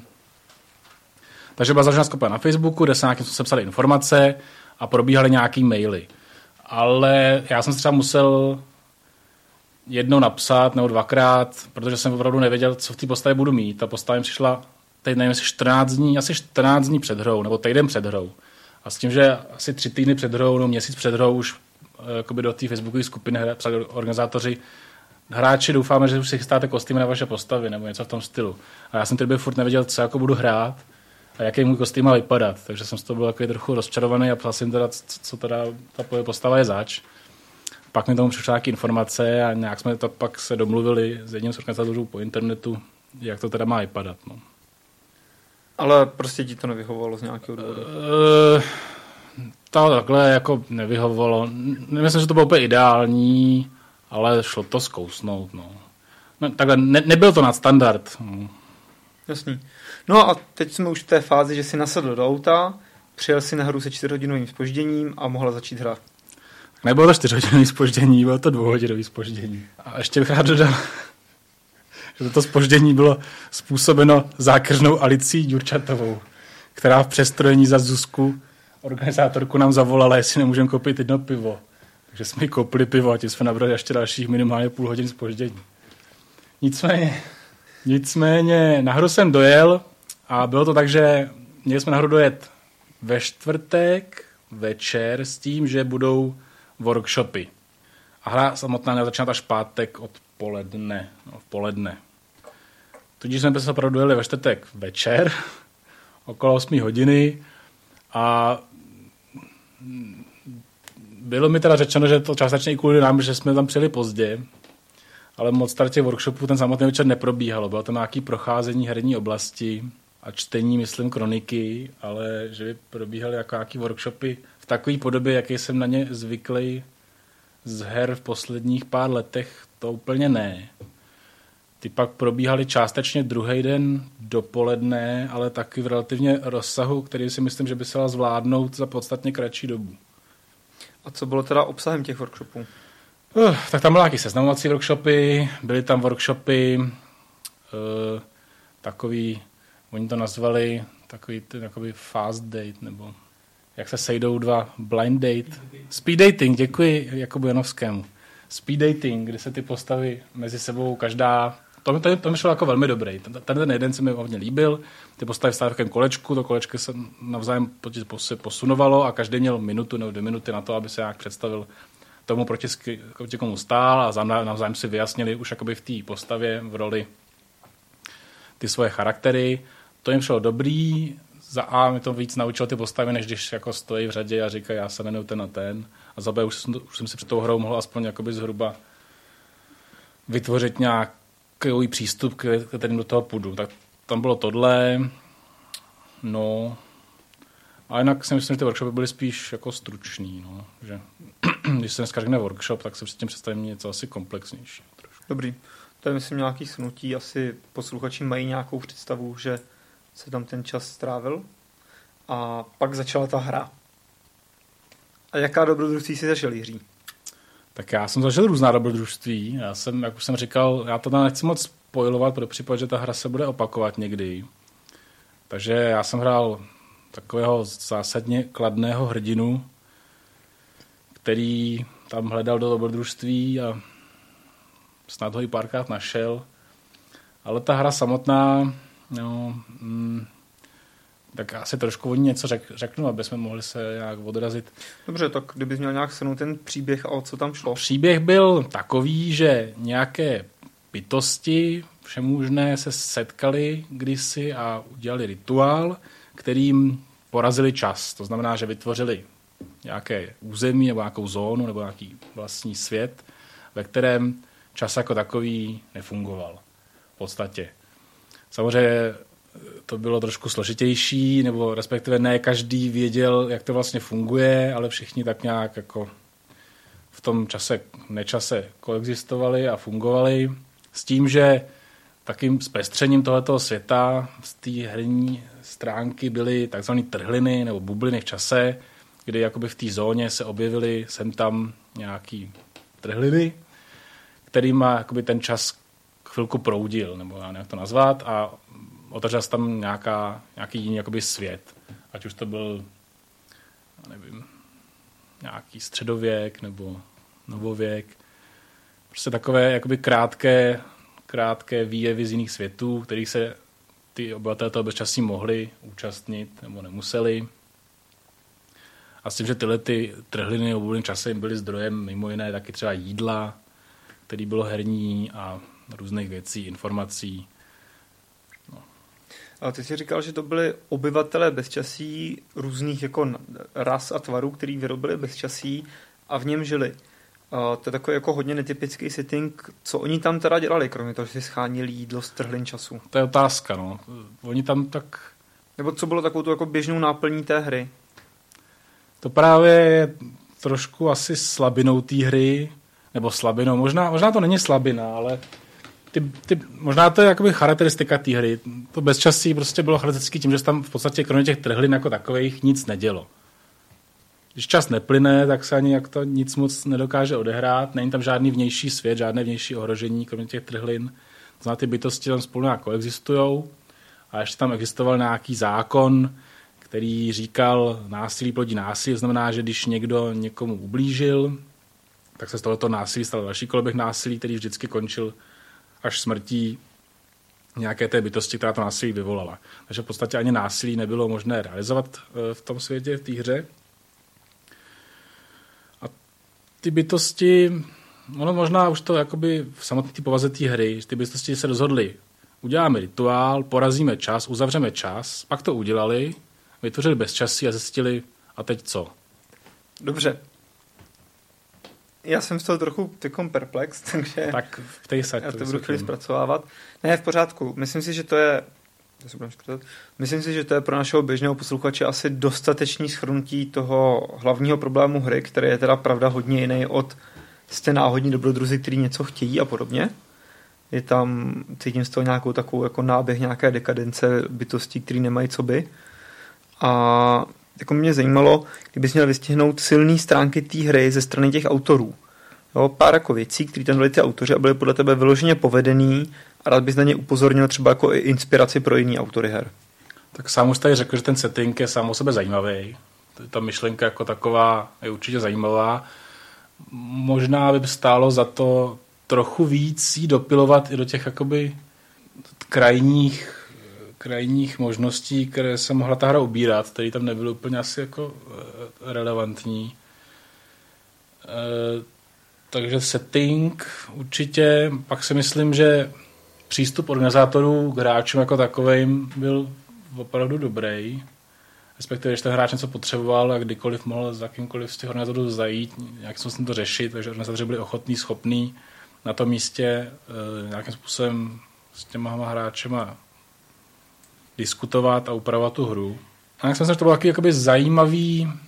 Takže byla založena skupina na Facebooku, kde se nějakým způsobem psaly informace a probíhaly nějaký maily. Ale já jsem se třeba musel jednou napsat nebo dvakrát, protože jsem opravdu nevěděl, co v té postavě budu mít. Ta postava mi přišla teď nevím, asi čtrnáct dní, asi čtrnáct dní před hrou, nebo týden před hrou. A s tím, že asi tři týdny před hrou, nebo měsíc před hrou už jakoby do té facebookové skupiny psali organizátoři, hráči, doufáme, že už si chystáte kostýmy na vaše postavy, nebo něco v tom stylu. A já jsem tedy furt nevěděl, co jako budu hrát a jaký můj kostým má vypadat. Takže jsem z toho byl takový trochu rozčarovaný a psal jsem teda, co teda ta postava je zač. Pak mi tomu přišly nějaké informace a nějak jsme to pak se domluvili s jedním z organizátorů po internetu, jak to teda má vypadat. No. Ale prostě ti to nevyhovovalo z nějakého důvodu? Uh, to takhle jako nevyhovovalo. Nemyslím, že to bylo úplně ideální, ale šlo to zkousnout. No. No, takhle ne, nebyl to nadstandard. No. Jasný. No a teď jsme už v té fázi, že si nasedl do auta, přijel si na hru se čtyřhodinovým zpožděním a mohla začít hrát. Nebylo to čtyřhodinový zpoždění, bylo to dvouhodinový zpoždění. A ještě bych rád dodal, že toto zpoždění bylo způsobeno zákeřnou Alicí Ďurčatovou, která v přestrojení za Zuzku organizátorku nám zavolala, jestli nemůžeme koupit jedno pivo. Takže jsme jí koupili pivo a tím jsme nabrali ještě dalších minimálně půl hodin zpoždění. Nicméně, nicméně na hru jsem dojel a bylo to tak, že měli jsme na hru dojet ve čtvrtek večer s tím, že budou workshopy. A hra samotná měla začínat až pátek odpoledne. No, v poledne. Tudíž jsme se opravdu dojeli ve čtvrtek večer, okolo osmé hodiny a bylo mi teda řečeno, že to částečně i kvůli nám, že jsme tam přijeli pozdě, ale moc tady těch workshopů ten samotný večer neprobíhalo. Bylo tam nějaké procházení herní oblasti a čtení, myslím, kroniky, ale že by probíhaly jako nějaké workshopy v takové podobě, jaký jsem na ně zvyklý z her v posledních pár letech, to úplně ne. Ty pak probíhaly částečně druhý den dopoledne, ale taky v relativně rozsahu, který si myslím, že by se dal zvládnout za podstatně kratší dobu. A co bylo teda obsahem těch workshopů? Uh, tak tam byly nějaké seznamovací workshopy, byly tam workshopy uh, takový, oni to nazvali takový ten jakoby fast date, nebo jak se sejdou dva blind date. Speed dating, děkuji Jakubu Janovskému. Speed dating, kde se ty postavy mezi sebou každá, to, to, to mi šlo jako velmi dobrý. Ten, ten jeden se mi hodně líbil, ty postavy stály v takovém kolečku, to kolečko se navzájem posunovalo a každý měl minutu nebo dvě minuty na to, aby se nějak představil tomu proti, proti komu stál a navzájem si vyjasnili už jakoby v té postavě v roli ty svoje charaktery. To jim šlo dobrý, za A mi to víc naučilo ty postavy, než když jako stojí v řadě a říkají, já se jmenuji ten na ten. A za B už jsem, už jsem si před tou hrou mohl aspoň jakoby zhruba vytvořit nějaký přístup, kterým do toho půjdu. Tak tam bylo tohle, no a jinak si myslím, že ty workshopy byly spíš jako stručný, no. Že, když se dneska řekne workshop, tak si tím představím něco asi komplexnější. Trošku. Dobrý. To je, myslím, nějaký snutí. Asi posluchači mají nějakou představu, že se tam ten čas strávil. A pak začala ta hra. A jaká dobrodružství si zažil, Jiří? Tak já jsem zažil různá dobrodružství. Já jsem, jak už jsem říkal, já to tam nechci moc spojovat pro případ, že ta hra se bude opakovat někdy. Takže já jsem hrál takového zásadně kladného hrdinu, který tam hledal do dobrodružství a snad ho i párkrát našel. Ale ta hra samotná, no, mm, tak asi trošku o ní něco řek, řeknu, aby jsme mohli se nějak odrazit. Dobře, tak kdybys měl nějak shrnout ten příběh a o co tam šlo? Příběh byl takový, že nějaké bytosti všemožné se setkali kdysi a udělali rituál, kterým porazili čas. To znamená, že vytvořili nějaké území nebo nějakou zónu nebo nějaký vlastní svět, ve kterém čas jako takový nefungoval v podstatě. Samozřejmě to bylo trošku složitější, nebo respektive ne každý věděl, jak to vlastně funguje, ale všichni tak nějak jako v tom čase, nečase koexistovali a fungovali. S tím, že takým zpestřením tohoto světa z té herní stránky byly takzvané trhliny nebo bubliny v čase, kdy jakoby v té zóně se objevily sem tam nějaký trhliny, kterýma jakoby ten čas chvilku proudil, nebo já nevím, jak to nazvat, a otevřel se tam nějaká, nějaký jiný jakoby svět. Ať už to byl, nevím, nějaký středověk nebo novověk. Prostě takové jakoby krátké, krátké výjevy z jiných světů, kterých se ty obyvatelé toho bezčasí mohli účastnit nebo nemuseli. A s tím, že tyhle ty trhliny nebo bubliny čase byly zdrojem mimo jiné taky třeba jídla, který bylo herní a různých věcí, informací. No. Ale ty jsi říkal, že to byly obyvatelé bezčasí různých jako ras a tvarů, který vyrobili bezčasí a v něm žili. A to je takový jako hodně netypický setting. Co oni tam teda dělali, kromě toho, že si schánili jídlo z trhlin času? To je otázka, no. Oni tam tak... Nebo co bylo takovou tu jako běžnou náplní té hry? To právě je trošku asi slabinou té hry, nebo slabinou, možná, možná to není slabina, ale ty, ty, možná to je jakoby charakteristika té hry. To bezčasí prostě bylo charakteristické tím, že se tam v podstatě kromě těch trhlin jako takových nic nedělo. Když čas neplyne, tak se ani jak to nic moc nedokáže odehrát, není tam žádný vnější svět, žádné vnější ohrožení, kromě těch trhlin. To znamená, ty bytosti tam spolu nějak koexistujou a ještě tam existoval nějaký zákon, který říkal násilí plodí násilí, to znamená, že když někdo někomu ublížil, tak se z tohoto násilí stal další koloběh násilí, který vždycky končil až smrtí nějaké té bytosti, která to násilí vyvolala. Takže v podstatě ani násilí nebylo možné realizovat v tom světě, v té hře. A ty bytosti, ono možná už to jakoby v samotné té povaze té hry, ty bytosti se rozhodly, uděláme rituál, porazíme čas, uzavřeme čas, pak to udělali, vytvořili bezčasí a zjistili, a teď co? Dobře. Já jsem z toho trochu tykom perplex, takže tak v té se, já to budu chvíli zpracovávat. Ne, v pořádku. Myslím si, že to je Myslím si, že to je pro našeho běžného posluchače asi dostatečný shrnutí toho hlavního problému hry, který je teda pravda hodně jiný od jste náhodní dobrodruzi, kteří něco chtějí a podobně. Je tam, cítím z toho nějakou takovou jako náběh nějaké dekadence bytostí, který nemají co by. A jako mě zajímalo, kdybys měl vystihnout silné stránky té hry ze strany těch autorů. Jo, pár jako věcí, které tam byly ty autoři a byly podle tebe vyloženě povedený a rád bys na ně upozornil třeba jako i inspiraci pro jiný autory her. Tak sám už tady řekl, že ten setting je sám o sebe zajímavý. Ta myšlenka jako taková je určitě zajímavá. Možná by stálo za to trochu víc jí dopilovat i do těch jakoby krajních krajních možností, které se mohla ta hra ubírat, které tam nebyly úplně asi jako relevantní. E, takže setting určitě, pak si myslím, že přístup organizátorů k hráčům jako takovým byl opravdu dobrý. Respektive, když ten hráč něco potřeboval a kdykoliv mohl z jakýmkoliv z těch organizátorů zajít, nějak jsme s tím to řešit, takže organizátoři byli ochotní, schopní na tom místě e, nějakým způsobem s těma hráčema diskutovat a upravovat tu hru. A jak jsem se, že to bylo taky jakoby zajímavý,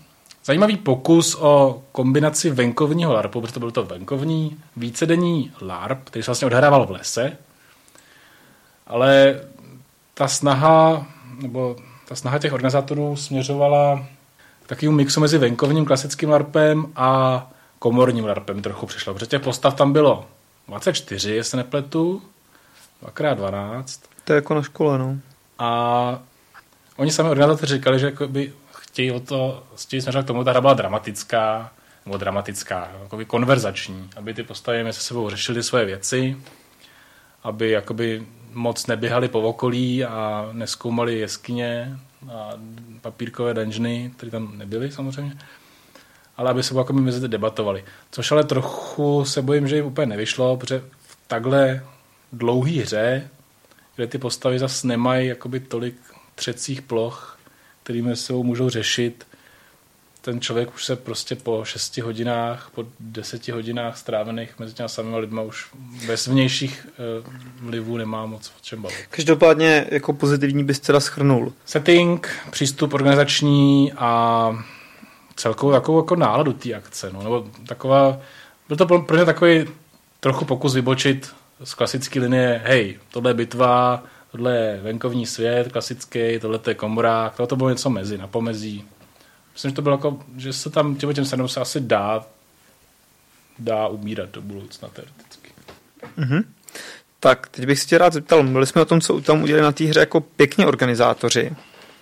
zajímavý pokus o kombinaci venkovního larpu, protože to byl to venkovní vícedenní larp, který se vlastně odhrával v lese, ale ta snaha, nebo ta snaha těch organizátorů směřovala k takovému mixu mezi venkovním klasickým larpem a komorním larpem trochu přišlo, protože těch postav tam bylo dvacet čtyři, jestli nepletu, dvakrát dvanáct. To je jako na škole, no. A oni sami organizátoři říkali, že by chtějí o to, chtějí směřovat k tomu, ta hra byla dramatická, nebo dramatická, jakoby konverzační, aby ty postavy mezi sebou řešily svoje věci, aby jakoby moc neběhali po okolí a nezkoumali jeskyně a papírkové dungeony, které tam nebyly samozřejmě, ale aby se jakoby mezi debatovali. Což ale trochu se bojím, že jim úplně nevyšlo, protože v takhle dlouhý hře, kde ty postavy zase nemají jakoby tolik třecích ploch, kterými se můžou řešit, ten člověk už se prostě po šesti hodinách, po deseti hodinách strávených mezi těma samými lidma už bez vnějších e, vlivů nemá moc o čem bavit. Každopádně jako pozitivní bys teda shrnul. Setting, přístup organizační a celkovou takovou jako náladu té akce. No, nebo taková, byl to pro mě takový trochu pokus vybočit z klasické linie, hej, tohle je bitva, tohle je venkovní svět, klasický, tohle je komorák, tohle to bylo něco mezi, na pomezí. Myslím, že to bylo jako, že se tam těm těm sedm se asi dá, dá umírat do budoucna teoreticky. Mm-hmm. Tak, teď bych si tě rád zeptal, mluvili jsme o tom, co tam udělali na té hře jako pěkně organizátoři.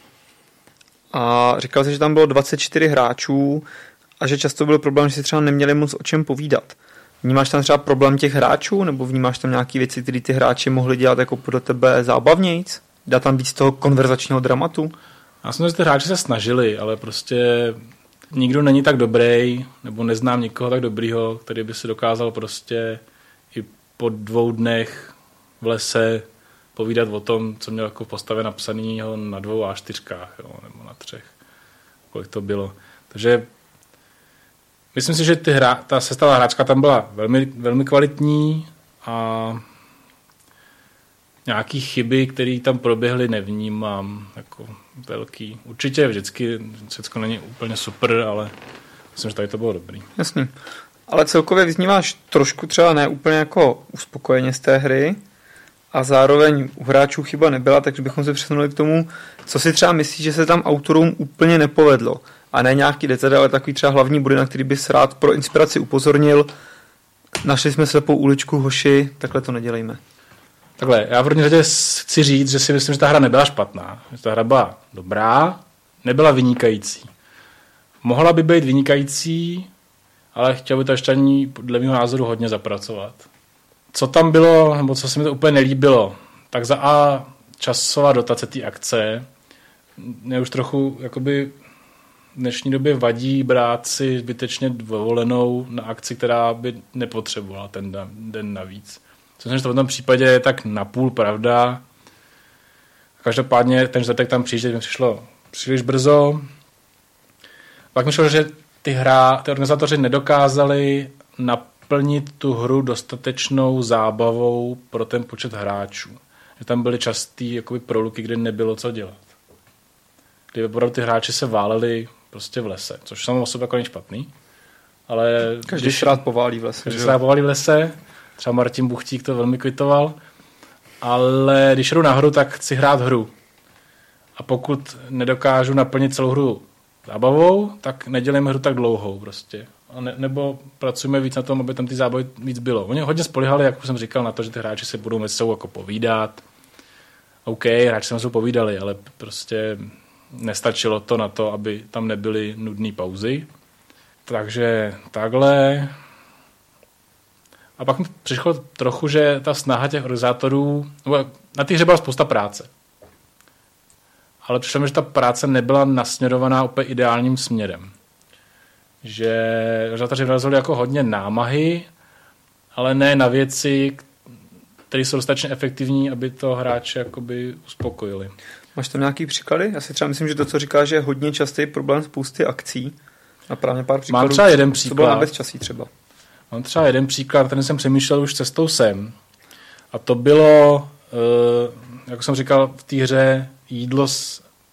A říkal jsi, že tam bylo dvacet čtyři hráčů a že často byl problém, že si třeba neměli moc o čem povídat. Vnímáš tam třeba problém těch hráčů, nebo vnímáš tam nějaké věci, které ty hráči mohli dělat jako pro tebe zábavnějc? Dá tam víc toho konverzačního dramatu? Já jsem, že ty hráči se snažili, ale prostě nikdo není tak dobrý, nebo neznám nikoho tak dobrýho, který by si dokázal prostě i po dvou dnech v lese povídat o tom, co měl jako postavě napsanýho na dvou á čtyřkách, jo, nebo na třech, kolik to bylo. Takže myslím si, že ty hra, ta sestava hráčka tam byla velmi, velmi kvalitní a nějaký chyby, které tam proběhly, nevnímám jako velký. Určitě vždycky všechno není úplně super, ale myslím, že tady to bylo dobrý. Jasně. Ale celkově vyzníváš trošku třeba ne úplně jako uspokojeně z té hry a zároveň u hráčů chyba nebyla, takže bychom se přesunuli k tomu, co si třeba myslíš, že se tam autorům úplně nepovedlo. A ne nějaký detail, ale takový třeba hlavní body, na který bys rád pro inspiraci upozornil. Našli jsme slepou uličku, hoši, takhle to nedělejme. Takhle, já v první řadě chci říct, že si myslím, že ta hra nebyla špatná. Že ta hra byla dobrá, nebyla vynikající. Mohla by být vynikající, ale chtěl by to ještě ani podle mého názoru hodně zapracovat. Co tam bylo, nebo co se mi to úplně nelíbilo, tak za A časová dotace té akce mě už trochu jakoby v dnešní době vadí brát si zbytečně dovolenou na akci, která by nepotřebovala ten den navíc. Myslím, že to v tom případě je tak napůl pravda. Každopádně ten čtvrtek tam přijíždět mi přišlo příliš brzo. Pak mi šlo, že ty, hra, ty organizátoři nedokázali naplnit tu hru dostatečnou zábavou pro ten počet hráčů. Že tam byly častý jakoby proluky, kde nebylo co dělat. Kdy opravdu ty hráči se váleli prostě v lese, což samo o sobě jako není špatný. Ale každý když, se rád poválí v lese. Každý se rád poválí v lese. Třeba Martin Buchtík to velmi kvitoval. Ale když jdu na hru, tak chci hrát hru. A pokud nedokážu naplnit celou hru zábavou, tak nedělejme hru tak dlouhou prostě. A ne, nebo pracujeme víc na tom, aby tam ty zábavy víc bylo. Oni hodně spolíhali, jak už jsem říkal, na to, že ty hráči se budou mezi sebou jako povídat. OK, hráči se mezi sebou povídali, ale prostě nestačilo to na to, aby tam nebyly nudné pauzy. Takže takhle. A pak mi přišlo trochu, že ta snaha těch organizátorů, na té hře byla spousta práce. Ale přišlo mi, že ta práce nebyla nasměrovaná úplně ideálním směrem. Že organizátoři vrazili jako hodně námahy, ale ne na věci, které jsou dostatečně efektivní, aby to hráče jakoby uspokojili. Máš tam nějaký příklady? Já si třeba myslím, že to, co říkáš, je hodně častý problém spousty akcí. A právě pár příkladů. Mám třeba jeden příklad. Co bylo na bezčasí třeba? Mám třeba jeden příklad, který jsem přemýšlel už cestou sem. A to bylo, jak jsem říkal, v té hře jídlo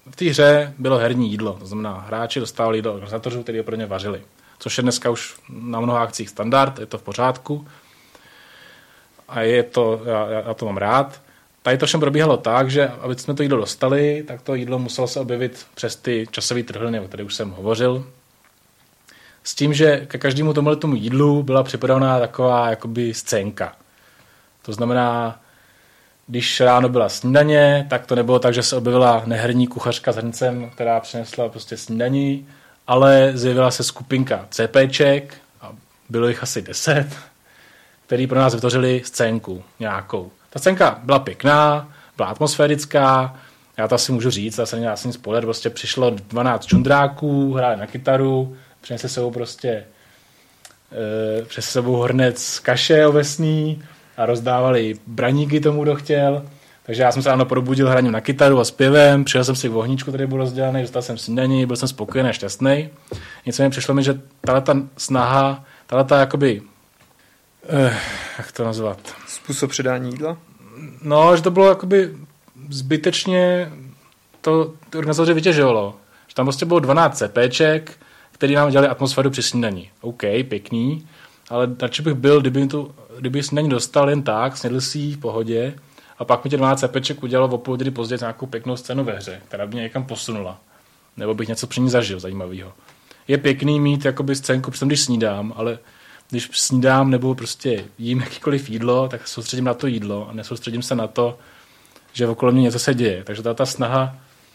v té hře bylo herní jídlo, to znamená hráči dostávali jídlo organizátorů, který ho pro ně vařili. Což je dneska už na mnoha akcích standard, je to v pořádku. A je to, já, já to mám rád. Tady to všem probíhalo tak, že aby jsme to jídlo dostali, tak to jídlo muselo se objevit přes ty časové trhliny, o kterých už jsem hovořil. S tím, že ke každému tomuhle tomu jídlu byla připravená taková jakoby scénka. To znamená, když ráno byla snídaně, tak to nebylo tak, že se objevila neherní kuchařka s hrncem, která přinesla prostě snídaní, ale zjevila se skupinka CPček, a bylo jich asi deset, který pro nás vytvořili scénku nějakou. Ta scénka byla pěkná, byla atmosférická, já to asi můžu říct, zase není jasný spoiler, prostě přišlo dvanáct čundráků, hráli na kytaru, přinesli sebou prostě e, přes sebou hornec kaše ovesný a rozdávali braníky tomu, kdo chtěl. Takže já jsem se ráno probudil hraním na kytaru a zpěvem, přijel jsem si k ohníčku, který byl rozdělaný, dostal jsem snídaní, byl jsem spokojený a šťastný. Nicméně přišlo mi, že tato snaha, tato jakoby, eh, jak to nazvat? Způsob předání jídla? No, že to bylo jakoby zbytečně, to organizátoři vytěžovalo. Že tam prostě bylo dvanáct CPček, který nám dělali atmosféru při snídaní. OK, pěkný, ale radši bych byl, kdyby, tu, kdyby snídaní dostal jen tak, snědl si ji v pohodě, a pak mi tě dvanáct CPček udělalo o půl hodiny později nějakou pěknou scénu ve hře, která by mě někam posunula. Nebo bych něco při ní zažil zajímavého. Je pěkný mít jakoby scénku, přitom když snídám, ale když snídám nebo prostě jím jakýkoliv jídlo, tak soustředím na to jídlo a nesoustředím se na to, že okolo mě něco se děje. Takže ta, ta snaha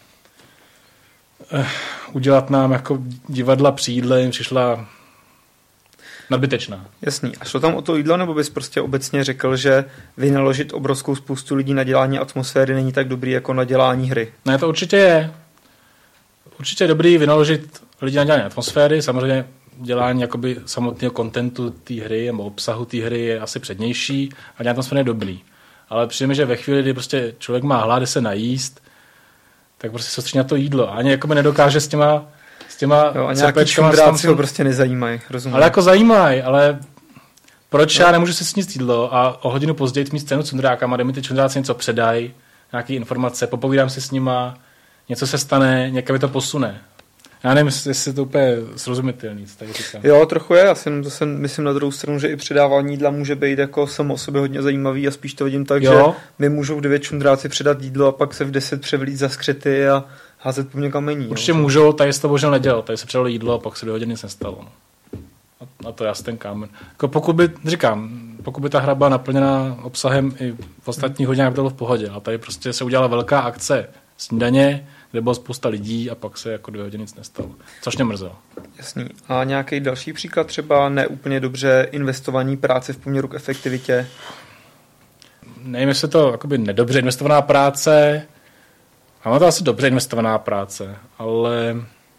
eh, udělat nám jako divadla při jídle jim přišla nadbytečná. Jasný. A šlo tam o to jídlo, nebo bys prostě obecně řekl, že vynaložit obrovskou spoustu lidí na dělání atmosféry není tak dobrý jako na dělání hry? Ne, to určitě je. Určitě je dobrý vynaložit lidi na dělání atmosféry. Samozřejmě dělání jakoby samotného kontentu té hry nebo obsahu té hry je asi přednější a dělání atmosféry je dobrý. Ale přijde mi, že ve chvíli, kdy prostě člověk má hlad, jde se najíst, tak prostě soustředí na to jídlo. A ani jakoby nedokáže s těma s těma jo, a nějaký čundráci ho prostě nezajímají, rozumím. Ale jako zajímají, ale proč no. Já nemůžu si sníst jídlo a o hodinu později mít scénu čundrákama, kde mi ty čundráci něco předají, nějaké informace, popovídám si s nima, něco se stane, někam mi to posune. Já nevím, jestli je to úplně srozumitelný, co tady říkám. Jo, trochu je, já si zase myslím na druhou stranu, že i předávání jídla může být jako samo o sobě hodně zajímavý a spíš to vidím tak, jo. Že mi můžou v devět čundráci předat jídlo a pak se v deset převlít za skřety a házet po mě kamení. Určitě jo. Můžou, tady se to bohužel nedělal, tady se předalo jídlo a pak se dvě hodiny nic nestalo. No. A to je asi ten kámen. Jako pokud by, říkám, pokud by ta hra byla naplněná obsahem i v ostatních hodinách, by to bylo v pohodě. A tady prostě se udělala velká akce snídaně, kde bylo spousta lidí a pak se jako dvě hodiny nic nestalo. Což mě mrzelo. Jasný. A nějaký další příklad třeba neúplně dobře investovaný práce v poměru k efektivitě? Nevím, jestli to jakoby nedobře investovaná práce. Ano, to asi dobře investovaná práce, ale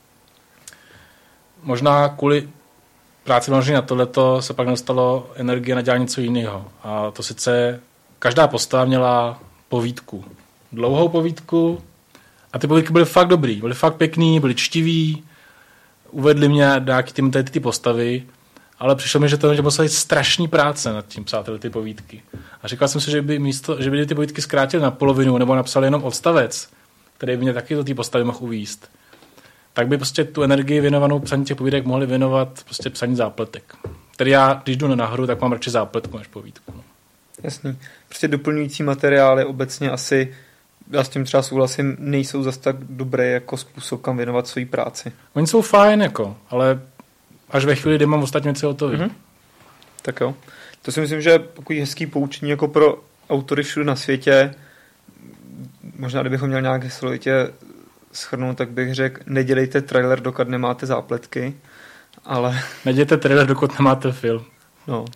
možná kvůli práci vložené na tohleto se pak nedostalo energie na dělat něco jiného. A to sice každá postava měla povídku. Dlouhou povídku a ty povídky byly fakt dobrý, byly fakt pěkný, byly čtivý, uvedli mě nějaký ty, ty, ty postavy, ale přišlo mi, že to muselo jít strašný práce nad tím psát ty povídky. A říkal jsem si, že by, místo, že by ty povídky zkrátili na polovinu nebo napsali jenom odstavec, který by mě taky do té postavy mohl uvízt, tak by prostě tu energii věnovanou psaní těch povídek mohli věnovat prostě psaní zápletek. Tedy já, když jdu na hru, tak mám radši zápletku než povídku. No. Jasný. Prostě doplňující materiály obecně asi, já s tím třeba souhlasím, nejsou zase tak dobré jako způsob, kam věnovat svoji práci. Oni jsou fajn, jako, ale až ve chvíli, kdy mám ostatní věci hotový. Mm-hmm. Tak jo. To si myslím, že je takový hezký poučení jako pro autory všude na světě. Možná, kdybychom měli nějaké slovitě shrnout, tak bych řekl, nedělejte trailer, dokud nemáte zápletky, ale... Nedělejte trailer, dokud nemáte film. No.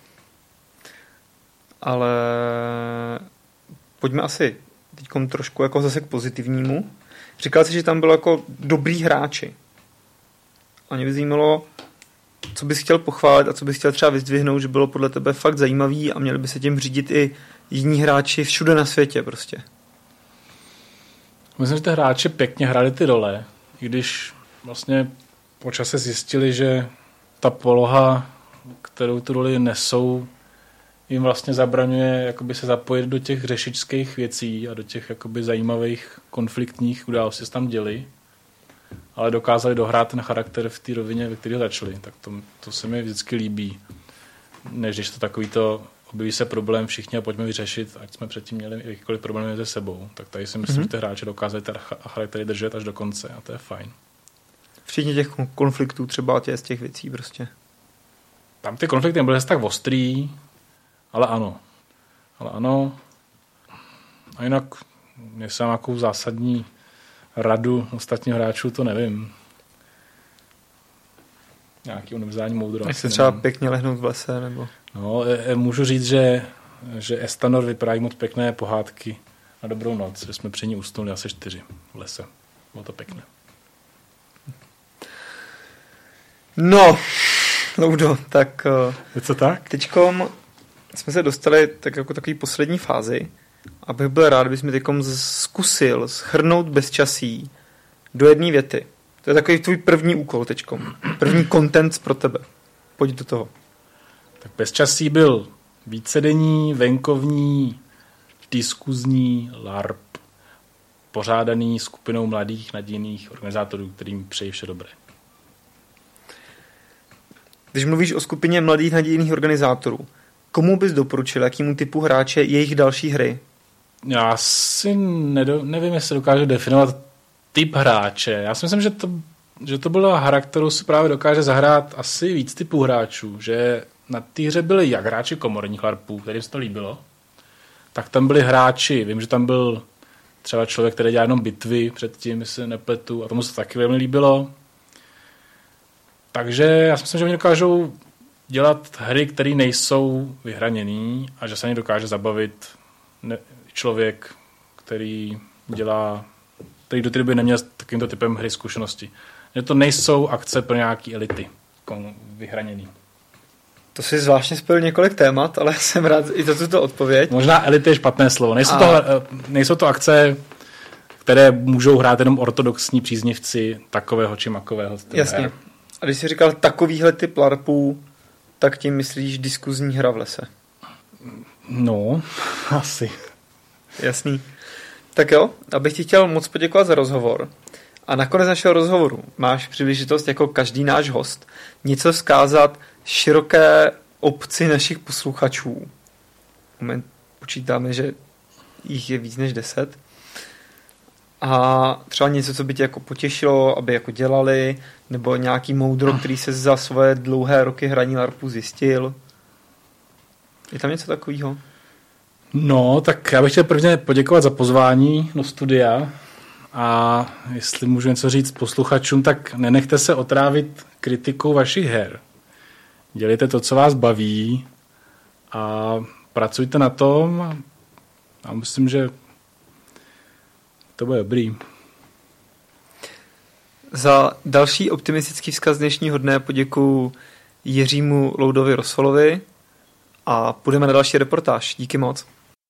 Ale pojďme asi teďkom trošku jako zase k pozitivnímu. Říkal jsi, že tam bylo jako dobrý hráči. A mě by zajímalo, co bys chtěl pochválit a co bys chtěl třeba vyzdvihnout, že bylo podle tebe fakt zajímavý a měli by se tím řídit i jiní hráči všude na světě prostě. Myslím, že ty hráči pěkně hráli ty role, i když vlastně po čase zjistili, že ta poloha, kterou tu roli nesou, jim vlastně zabraňuje jakoby se zapojit do těch řešičských věcí a do těch jakoby zajímavých konfliktních událostí se tam děli, ale dokázali dohrát ten charakter v té rovině, ve které začali. Tak to, to se mi vždycky líbí. Než když to takový to objeví se problém všichni a pojďme vyřešit, ať jsme předtím měli jakýkoliv problémy se sebou. Tak tady si myslím, mm-hmm. že ty hráči dokázali ty charaktery držet až do konce a to je fajn. Všichni těch konfliktů třeba tě z těch věcí prostě. Tam ty konflikty nebyly tak ostrý, ale ano. Ale ano. A jinak jestli mám nějakou zásadní radu ostatních hráčů, to nevím. Nějaký univerzální moudro. Jestli třeba nevím. Pěkně lehnout v lese, nebo... No, e, můžu říct, že, že Estanor vypráví moc pěkné pohádky na dobrou noc, že jsme při ní usnuli asi čtyři v lese. Bylo to pěkné. No, Loudo, tak... Je co tak? Teďkom jsme se dostali tak jako takový poslední fázi, abych byl rád, kdybys mi teďkom zkusil shrnout bezčasí do jedné věty. To je takový tvůj první úkol teďkom. První content pro tebe. Pojď do toho. Tak bezčasí byl vícedenní, venkovní, diskuzní LARP, pořádaný skupinou mladých nadějných organizátorů, kterým přeji vše dobré. Když mluvíš o skupině mladých nadějných organizátorů, komu bys doporučil, jakýmu typu hráče jejich další hry? Já si nedo, nevím, jestli dokážu definovat typ hráče. Já si myslím, že to, že to byla hra, kterou si právě dokáže zahrát asi víc typů hráčů. Že na té hře byli jak hráči komorních larpů, kterým se to líbilo, tak tam byli hráči, vím, že tam byl třeba člověk, který dělá jenom bitvy předtím, jestli nepletu, a tomu se to taky velmi líbilo. Takže já si myslím, že oni dokážou dělat hry, které nejsou vyhraněný a že se ani dokáže zabavit ne, člověk, který dělá, který do té doby neměl s takovýmto typem hry zkušenosti. Že to nejsou akce pro nějaký elity vyhraněný. To si zvláštně spojil několik témat, ale jsem rád i za tuto odpověď. Možná elity je špatné slovo. Nejsou, a... to, nejsou to akce, které můžou hrát jenom ortodoxní příznivci takového či makového. Jasně. Her. A když jsi říkal takovýhle typ larpů, tak tím myslíš diskuzní hra v lese? No, asi. Jasný. Tak jo, abych ti chtěl moc poděkovat za rozhovor. A nakonec našeho rozhovoru máš příležitost jako každý náš host něco vzkázat široké obci našich posluchačů. Moment, počítáme, že jich je víc než deset. A třeba něco, co by tě jako potěšilo, aby jako dělali, nebo nějaký moudro, který se za svoje dlouhé roky hraní larpů zjistil. Je tam něco takového? No, tak já bych chtěl prvně poděkovat za pozvání do studia a jestli můžu něco říct posluchačům, tak nenechte se otrávit kritikou vašich her. Dělejte to, co vás baví a pracujte na tom a myslím, že to bude dobrý. Za další optimistický vzkaz dnešního dne poděkuju Jiřímu Loudovi Rosolovi a půjdeme na další reportáž. Díky moc.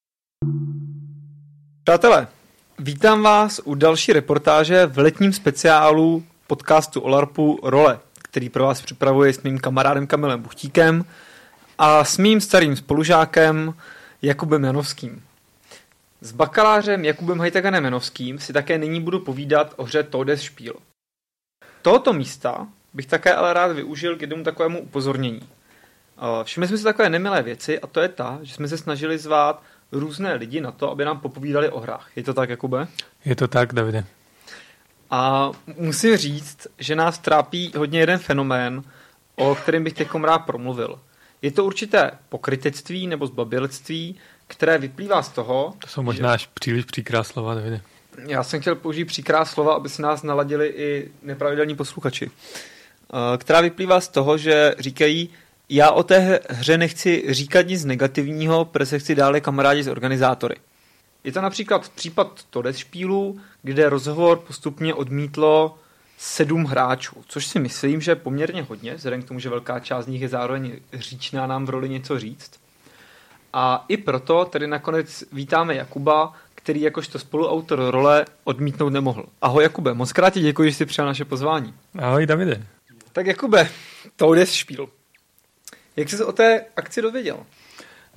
Přátelé, vítám vás u další reportáže v letním speciálu podcastu o larpu Role, který pro vás připravuje s mým kamarádem Kamilem Buchtíkem a s mým starým spolužákem Jakubem Janovským. S bakalářem Jakubem Hajtaganem Janovským si také nyní budu povídat o hře Todesspiel. Tohoto místa bych také ale rád využil k jednomu takovému upozornění. Všimli jsme si takové nemilé věci a to je ta, že jsme se snažili zvát různé lidi na to, aby nám popovídali o hrách. Je to tak, Jakube? Je to tak, Davide. A musím říct, že nás trápí hodně jeden fenomén, o kterém bych teď rád promluvil. Je to určité pokrytectví nebo zbabělectví, které vyplývá z toho... To jsou možná až příliš příkrá slova, Davide. Já jsem chtěl použít příkrá slova, aby si nás naladili i nepravidelní posluchači. Která vyplývá z toho, že říkají, já o té hře nechci říkat nic negativního, protože se chci dále kamarádi s organizátory. Je to například případ Todesspielu, kde rozhovor postupně odmítlo sedm hráčů, což si myslím, že je poměrně hodně, vzhledem k tomu, že velká část z nich je zároveň říčná nám v roli něco říct. A i proto tedy nakonec vítáme Jakuba, který jakožto spoluautor Role odmítnout nemohl. Ahoj Jakube, moc krát ti děkuji, že jsi přijal naše pozvání. Ahoj Davide. Tak Jakube, Todesspiel. Jak jsi se o té akci dověděl?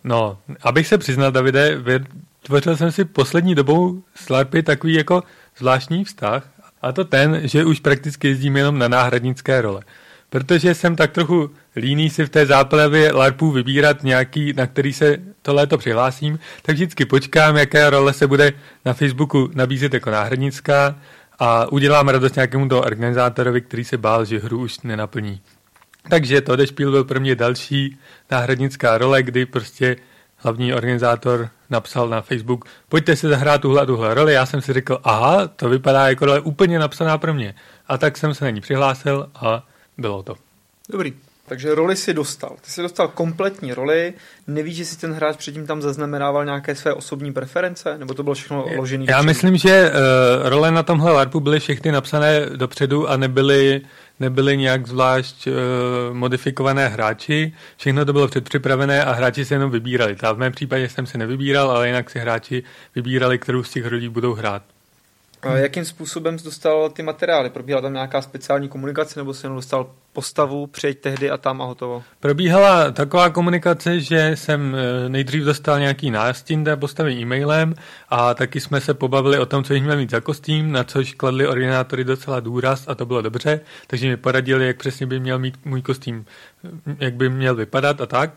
No, abych se přiznal, Davide, vytvořil jsem si poslední dobou s LARPy takový jako zvláštní vztah, a to ten, že už prakticky jezdím jenom na náhradnické role. Protože jsem tak trochu líný si v té záplavě LARPů vybírat nějaký, na který se to léto přihlásím, tak vždycky počkám, jaká role se bude na Facebooku nabízet jako náhradnická a udělám radost nějakému toho organizátorovi, který se bál, že hru už nenaplní. Takže to Dešpíl byl pro mě další náhradnická role, kdy prostě hlavní organizátor napsal na Facebook, pojďte si zahrát tuhle a tuhle roli. Já jsem si řekl, aha, to vypadá jako role úplně napsaná pro mě. A tak jsem se na ní přihlásil a bylo to. Dobrý. Takže roli si dostal. Ty jsi dostal kompletní roli. Nevíš, že si ten hráč předtím tam zaznamenával nějaké své osobní preference? Nebo to bylo všechno ložené? Já myslím, že uh, role na tomhle LARPu byly všechny napsané dopředu a nebyly, nebyly nějak zvlášť uh, modifikované hráči. Všechno to bylo předpřipravené a hráči se jenom vybírali. Ta v mém případě jsem si nevybíral, ale jinak si hráči vybírali, kterou z těch rolí budou hrát. A jakým způsobem jsi dostal ty materiály? Probíhala tam nějaká speciální komunikace, nebo jsi jenom dostal postavu, přijeď tehdy a tam a hotovo? Probíhala taková komunikace, že jsem nejdřív dostal nějaký nástin té postavy e-mailem a taky jsme se pobavili o tom, co jich měl mít za kostým, na což kladli organizátory docela důraz a to bylo dobře, takže mi poradili, jak přesně by měl mít můj kostým, jak by měl vypadat a tak.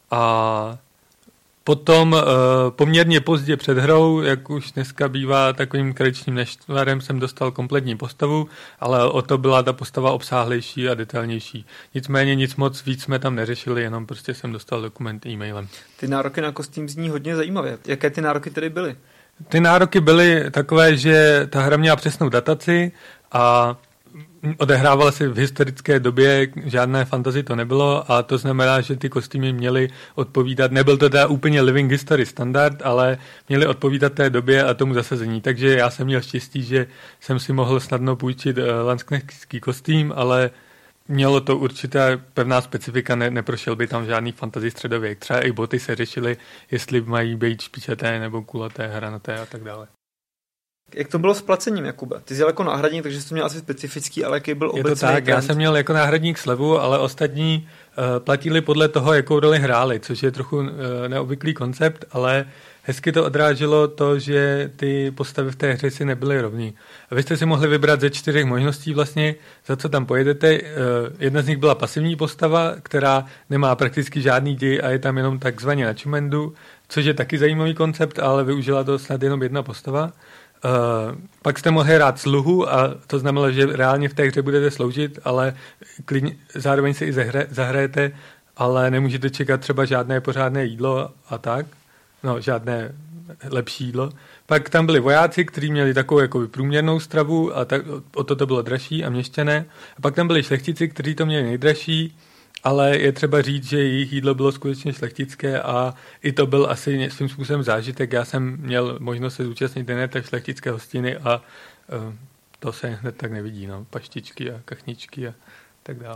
A potom e, poměrně pozdě před hrou, jak už dneska bývá takovým krečním neštvarem, jsem dostal kompletní postavu, ale o to byla ta postava obsáhlejší a detailnější. Nicméně nic moc víc jsme tam neřešili, jenom prostě jsem dostal dokument e-mailem. Ty nároky na kostým zní hodně zajímavě. Jaké ty nároky tedy byly? Ty nároky byly takové, že ta hra měla přesnou dataci a odehrávala se v historické době, žádné fantasy to nebylo a to znamená, že ty kostýmy měly odpovídat, nebyl to teda úplně living history standard, ale měly odpovídat té době a tomu zasazení. Takže já jsem měl štěstí, že jsem si mohl snadno půjčit uh, landsknechtský kostým, ale mělo to určitá pevná specifika, ne, neprošel by tam žádný fantasy středověk. Třeba i boty se řešily, jestli mají být špičaté nebo kulaté, hranaté a tak dále. Jak to bylo s placením, Jakube? Ty jsi jel jako náhradník, takže jsi to měl asi specifický, ale jaký byl obecný trend? Je to tak, trend? Já jsem měl jako náhradník slevu, ale ostatní uh, platili podle toho, jakou roli hráli, což je trochu uh, neobvyklý koncept, ale hezky to odráželo to, že ty postavy v té hře si nebyly rovný. A vy jste si mohli vybrat ze čtyřech možností vlastně, za co tam pojedete. Uh, jedna z nich byla pasivní postava, která nemá prakticky žádný děj a je tam jenom takzvaně na čumendu, což je taky zajímavý koncept, ale využila to snad jenom jedna postava. Uh, pak jste mohli hrát sluhu a to znamenalo, že reálně v té hře budete sloužit, ale klidně, zároveň se i zahra, zahrajete, ale nemůžete čekat třeba žádné pořádné jídlo a tak. No, žádné lepší jídlo. Pak tam byli vojáci, kteří měli takovou jako průměrnou stravu a tak, o to to bylo dražší a měšťané. A pak tam byli šlechtici, kteří to měli nejdražší, ale je třeba říct, že jejich jídlo bylo skutečně šlechtické a i to byl asi svým způsobem zážitek. Já jsem měl možnost se zúčastnit jedné tak šlechtické hostiny a uh, to se hned tak nevidí. No. Paštičky a kachničky a tak dále.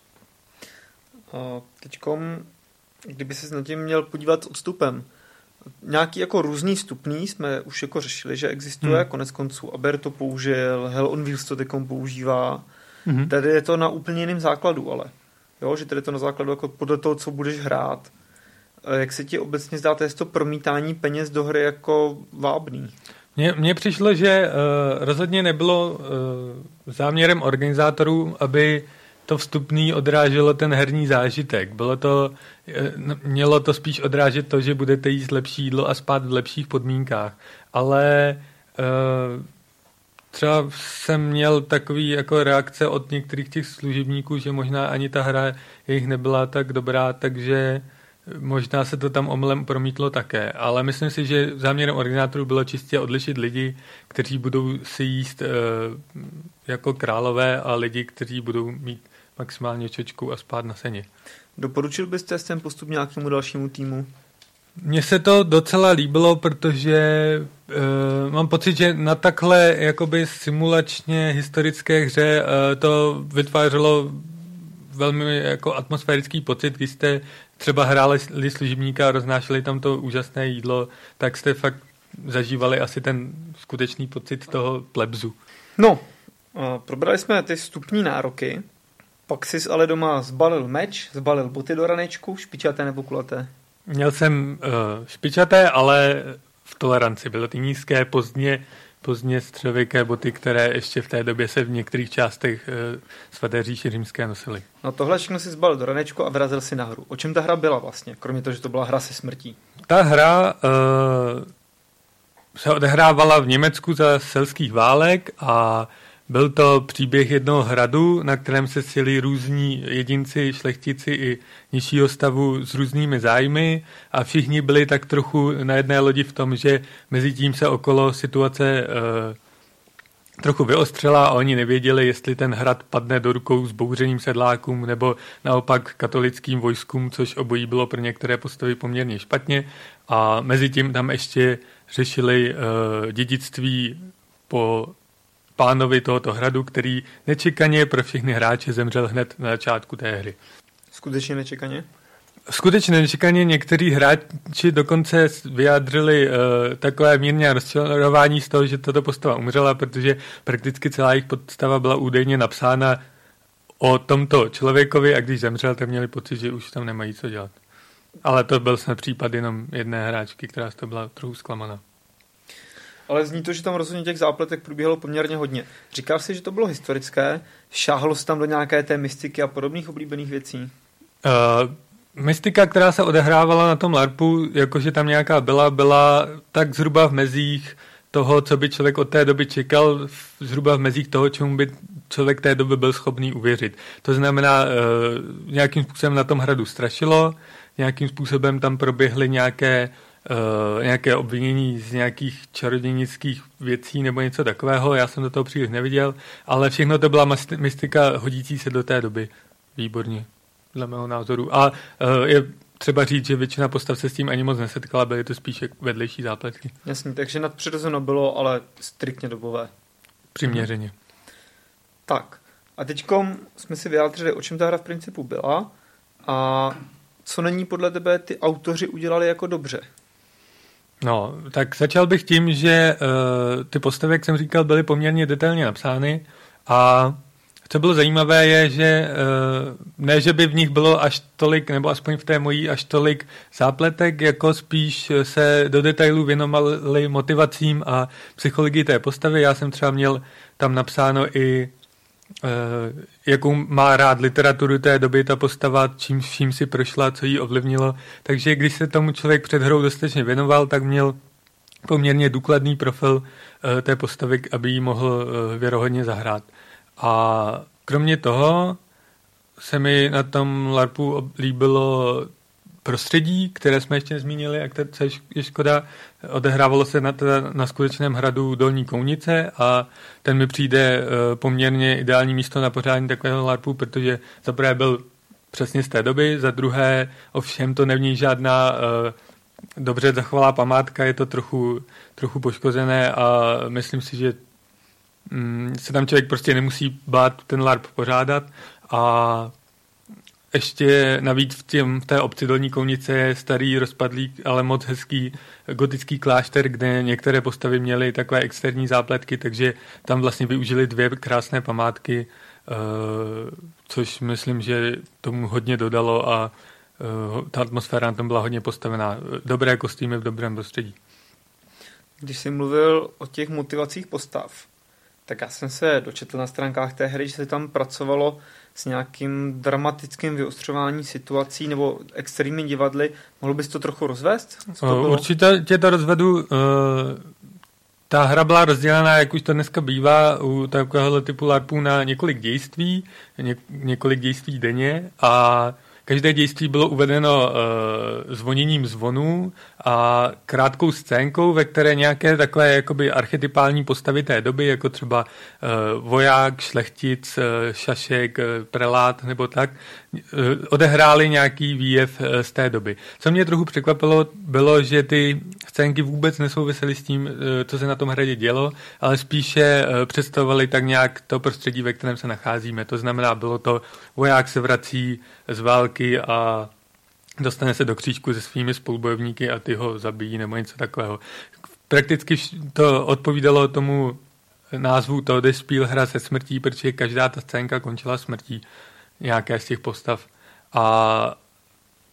A teďkom, kdyby se nad tím měl podívat s odstupem, nějaký jako různý stupný jsme už jako řešili, že existuje, hmm. konec konců Aber to použil, Hell on Wheels to teďkom používá. Hmm. Tady je to na úplně jiném základu, ale jo, že tady to na základu jako podle toho, co budeš hrát. Jak se ti obecně zdá, to je to promítání peněz do hry jako vábný? Mně, mně přišlo, že uh, rozhodně nebylo uh, záměrem organizátorů, aby to vstupný odráželo ten herní zážitek. Bylo to, uh, mělo to spíš odrážet to, že budete jíst lepší jídlo a spát v lepších podmínkách. Ale uh, třeba jsem měl takový jako reakce od některých těch služebníků, že možná ani ta hra jejich nebyla tak dobrá, takže možná se to tam omylem promítlo také. Ale myslím si, že záměrem organizátorů bylo čistě odlišit lidi, kteří budou si jíst e, jako králové a lidi, kteří budou mít maximálně čočku a spát na seně. Doporučil byste ten postup nějakému dalšímu týmu? Mně se to docela líbilo, protože uh, mám pocit, že na takhle jakoby simulačně historické hře uh, to vytvářelo velmi jako atmosférický pocit, když jste třeba hráli služebníka a roznášeli tam to úžasné jídlo, tak jste fakt zažívali asi ten skutečný pocit toho plebzu. No, uh, probrali jsme ty vstupní nároky, pak jsi ale doma zbalil meč, zbalil boty do ranečku, špičaté nebo kulaté? Měl jsem uh, špičaté, ale v toleranci. Bylo ty nízké, pozdně, pozdně středověké boty, které ještě v té době se v některých částech uh, svaté říše římské nosily. No tohle všechno si zbalil do ranečku a vyrazil si na hru. O čem ta hra byla vlastně? Kromě toho, že to byla hra se smrtí. Ta hra uh, se odehrávala v Německu za selských válek a byl to příběh jednoho hradu, na kterém se sjeli různí jedinci, šlechtici i nižšího stavu s různými zájmy a všichni byli tak trochu na jedné lodi v tom, že mezi tím se okolo situace e, trochu vyostřela a oni nevěděli, jestli ten hrad padne do rukou zbouřeným sedlákům nebo naopak katolickým vojskům, což obojí bylo pro některé postavy poměrně špatně a mezi tím tam ještě řešili e, dědictví po pánovi tohoto hradu, který nečekaně pro všechny hráče zemřel hned na začátku té hry. Skutečně nečekaně? Skutečně nečekaně někteří hráči dokonce vyjádřili uh, takové mírně rozčarování z toho, že tato postava umřela, protože prakticky celá jejich postava byla údajně napsána o tomto člověkovi a když zemřel, tak měli pocit, že už tam nemají co dělat. Ale to byl snad případ jenom jedné hráčky, která z toho byla trochu zklamaná. Ale zní to, že tam rozhodně těch zápletek probíhalo poměrně hodně. Říkal jsi, že to bylo historické? Šáhlo se tam do nějaké té mystiky a podobných oblíbených věcí? Uh, mystika, která se odehrávala na tom LARPu, jakože tam nějaká byla, byla tak zhruba v mezích toho, co by člověk od té doby čekal, zhruba v mezích toho, čemu by člověk té doby byl schopný uvěřit. To znamená, uh, nějakým způsobem na tom hradu strašilo, nějakým způsobem tam proběhly nějaké Uh, nějaké obvinění z nějakých čarodějnických věcí nebo něco takového, já jsem do toho příliš neviděl, ale všechno to byla mystika hodící se do té doby. Výborně, dle mého názoru. A uh, je třeba říct, že většina postav se s tím ani moc nesetkala, byly to spíše vedlejší zápletky. Jasně, takže nadpřirozeno bylo, ale striktně dobové. Přiměřeně. Tak, a teďkom jsme si vyjádřili, o čem ta hra v principu byla a co není podle tebe ty autoři udělali jako dobře. No, tak začal bych tím, že uh, ty postavy, jak jsem říkal, byly poměrně detailně napsány a co bylo zajímavé je, že uh, ne, že by v nich bylo až tolik, nebo aspoň v té mojí až tolik zápletek, jako spíš se do detailů věnovali motivacím a psychologii té postavy. Já jsem třeba měl tam napsáno i Uh, jakou má rád literaturu té doby ta postava, čím vším si prošla, co jí ovlivnilo. Takže když se tomu člověk před hrou dostatečně věnoval, tak měl poměrně důkladný profil uh, té postavy, aby ji mohl uh, věrohodně zahrát. A kromě toho se mi na tom LARPu líbilo prostředí, které jsme ještě nezmínili a které je škoda. Odehrávalo se na, teda, na skutečném hradu Dolní Kounice a ten mi přijde uh, poměrně ideální místo na pořádání takového LARPu, protože za prvé byl přesně z té doby, za druhé ovšem to není žádná uh, dobře zachovalá památka, je to trochu, trochu poškozené a myslím si, že um, se tam člověk prostě nemusí bát ten LARP pořádat a ještě navíc v, těm, v té obci Dolní Kounice je starý, rozpadlý, ale moc hezký gotický klášter, kde některé postavy měly takové externí zápletky, takže tam vlastně využili dvě krásné památky, uh, což myslím, že tomu hodně dodalo a uh, ta atmosféra na tom byla hodně postavená. Dobré kostýmy v dobrém prostředí. Když jsi mluvil o těch motivacích postav, tak já jsem se dočetl na stránkách té hry, že se tam pracovalo s nějakým dramatickým vyostřováním situací nebo extrémními divadly. Mohl bys to trochu rozvést? Co to bylo? Určitě tě to rozvedu. Ta hra byla rozdělená, jak už to dneska bývá, u takového typu LARPů na několik dějství, ně, několik dějství denně a každé dějství bylo uvedeno uh, zvoněním zvonů a krátkou scénkou, ve které nějaké takové jakoby archetypální postavy té doby, jako třeba uh, voják, šlechtic, uh, šašek, uh, prelát nebo tak, uh, odehráli nějaký výjev uh, z té doby. Co mě trochu překvapilo, bylo, že ty scénky vůbec nesouvisely s tím, uh, co se na tom hradě dělo, ale spíše uh, představovaly tak nějak to prostředí, ve kterém se nacházíme. To znamená, bylo to voják se vrací z války a dostane se do křížku se svými spolubojovníky a ty ho zabijí nebo něco takového. Prakticky to odpovídalo tomu názvu Todesspiel, hra se smrtí, protože každá ta scénka končila smrtí nějaké z těch postav. A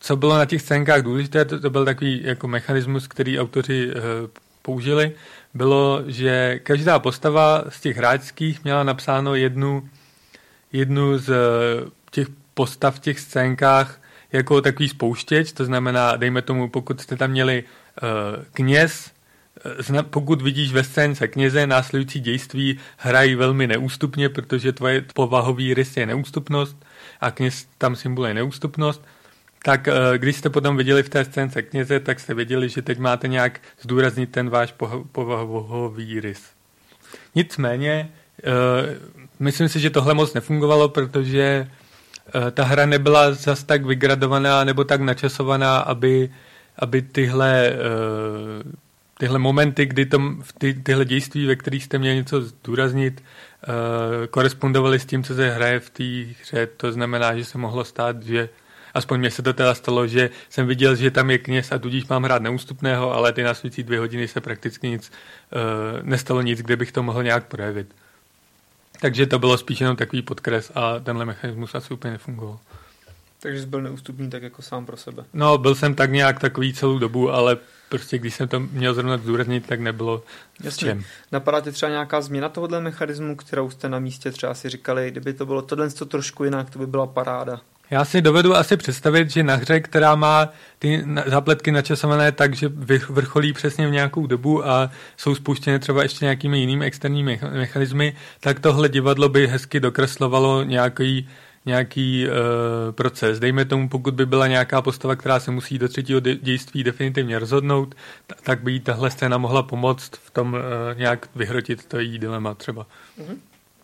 co bylo na těch scénkách důležité, to, to byl takový jako mechanismus, který autoři e, použili, bylo, že každá postava z těch hráčských měla napsáno jednu, jednu z těch postav v těch scénkách jako takový spouštěč, to znamená, dejme tomu, pokud jste tam měli uh, kněz, zna, pokud vidíš ve scénce kněze, následující dějství hrají velmi neústupně, protože tvoje povahový rys je neústupnost a kněz tam symboluje neústupnost, tak uh, když jste potom viděli v té scénce kněze, tak jste věděli, že teď máte nějak zdůraznit ten váš povahový rys. Nicméně, uh, myslím si, že tohle moc nefungovalo, protože ta hra nebyla zas tak vygradovaná nebo tak načasovaná, aby, aby tyhle, tyhle momenty, kdy tom, ty, tyhle dějství, ve kterých jste měli něco zdůraznit, korespondovaly s tím, co se hraje v té hře. To znamená, že se mohlo stát, že aspoň mně se to teda stalo, že jsem viděl, že tam je kněz a tudíž mám hrát neústupného, ale ty následující dvě hodiny se prakticky nic nestalo nic, kde bych to mohl nějak projevit. Takže to bylo spíš jenom takový podkres a tenhle mechanismus asi úplně nefungoval. Takže jsi byl neústupný tak jako sám pro sebe. No, byl jsem tak nějak takový celou dobu, ale prostě když jsem to měl zrovna zdůraznit, tak nebylo s čem. Napadá tě třeba nějaká změna tohohle mechanismu, kterou jste na místě třeba si říkali, kdyby to bylo tohle trošku jinak, to by byla paráda. Já si dovedu asi představit, že na hře, která má ty zápletky načasované tak, že vrcholí přesně v nějakou dobu a jsou spouštěny třeba ještě nějakými jinými externími mechanismy, tak tohle divadlo by hezky dokreslovalo nějaký, nějaký uh, proces. Dejme tomu, pokud by byla nějaká postava, která se musí do třetího dějství definitivně rozhodnout, tak by jí tahle scéna mohla pomoct v tom uh, nějak vyhrotit to její dilema třeba. Mhm.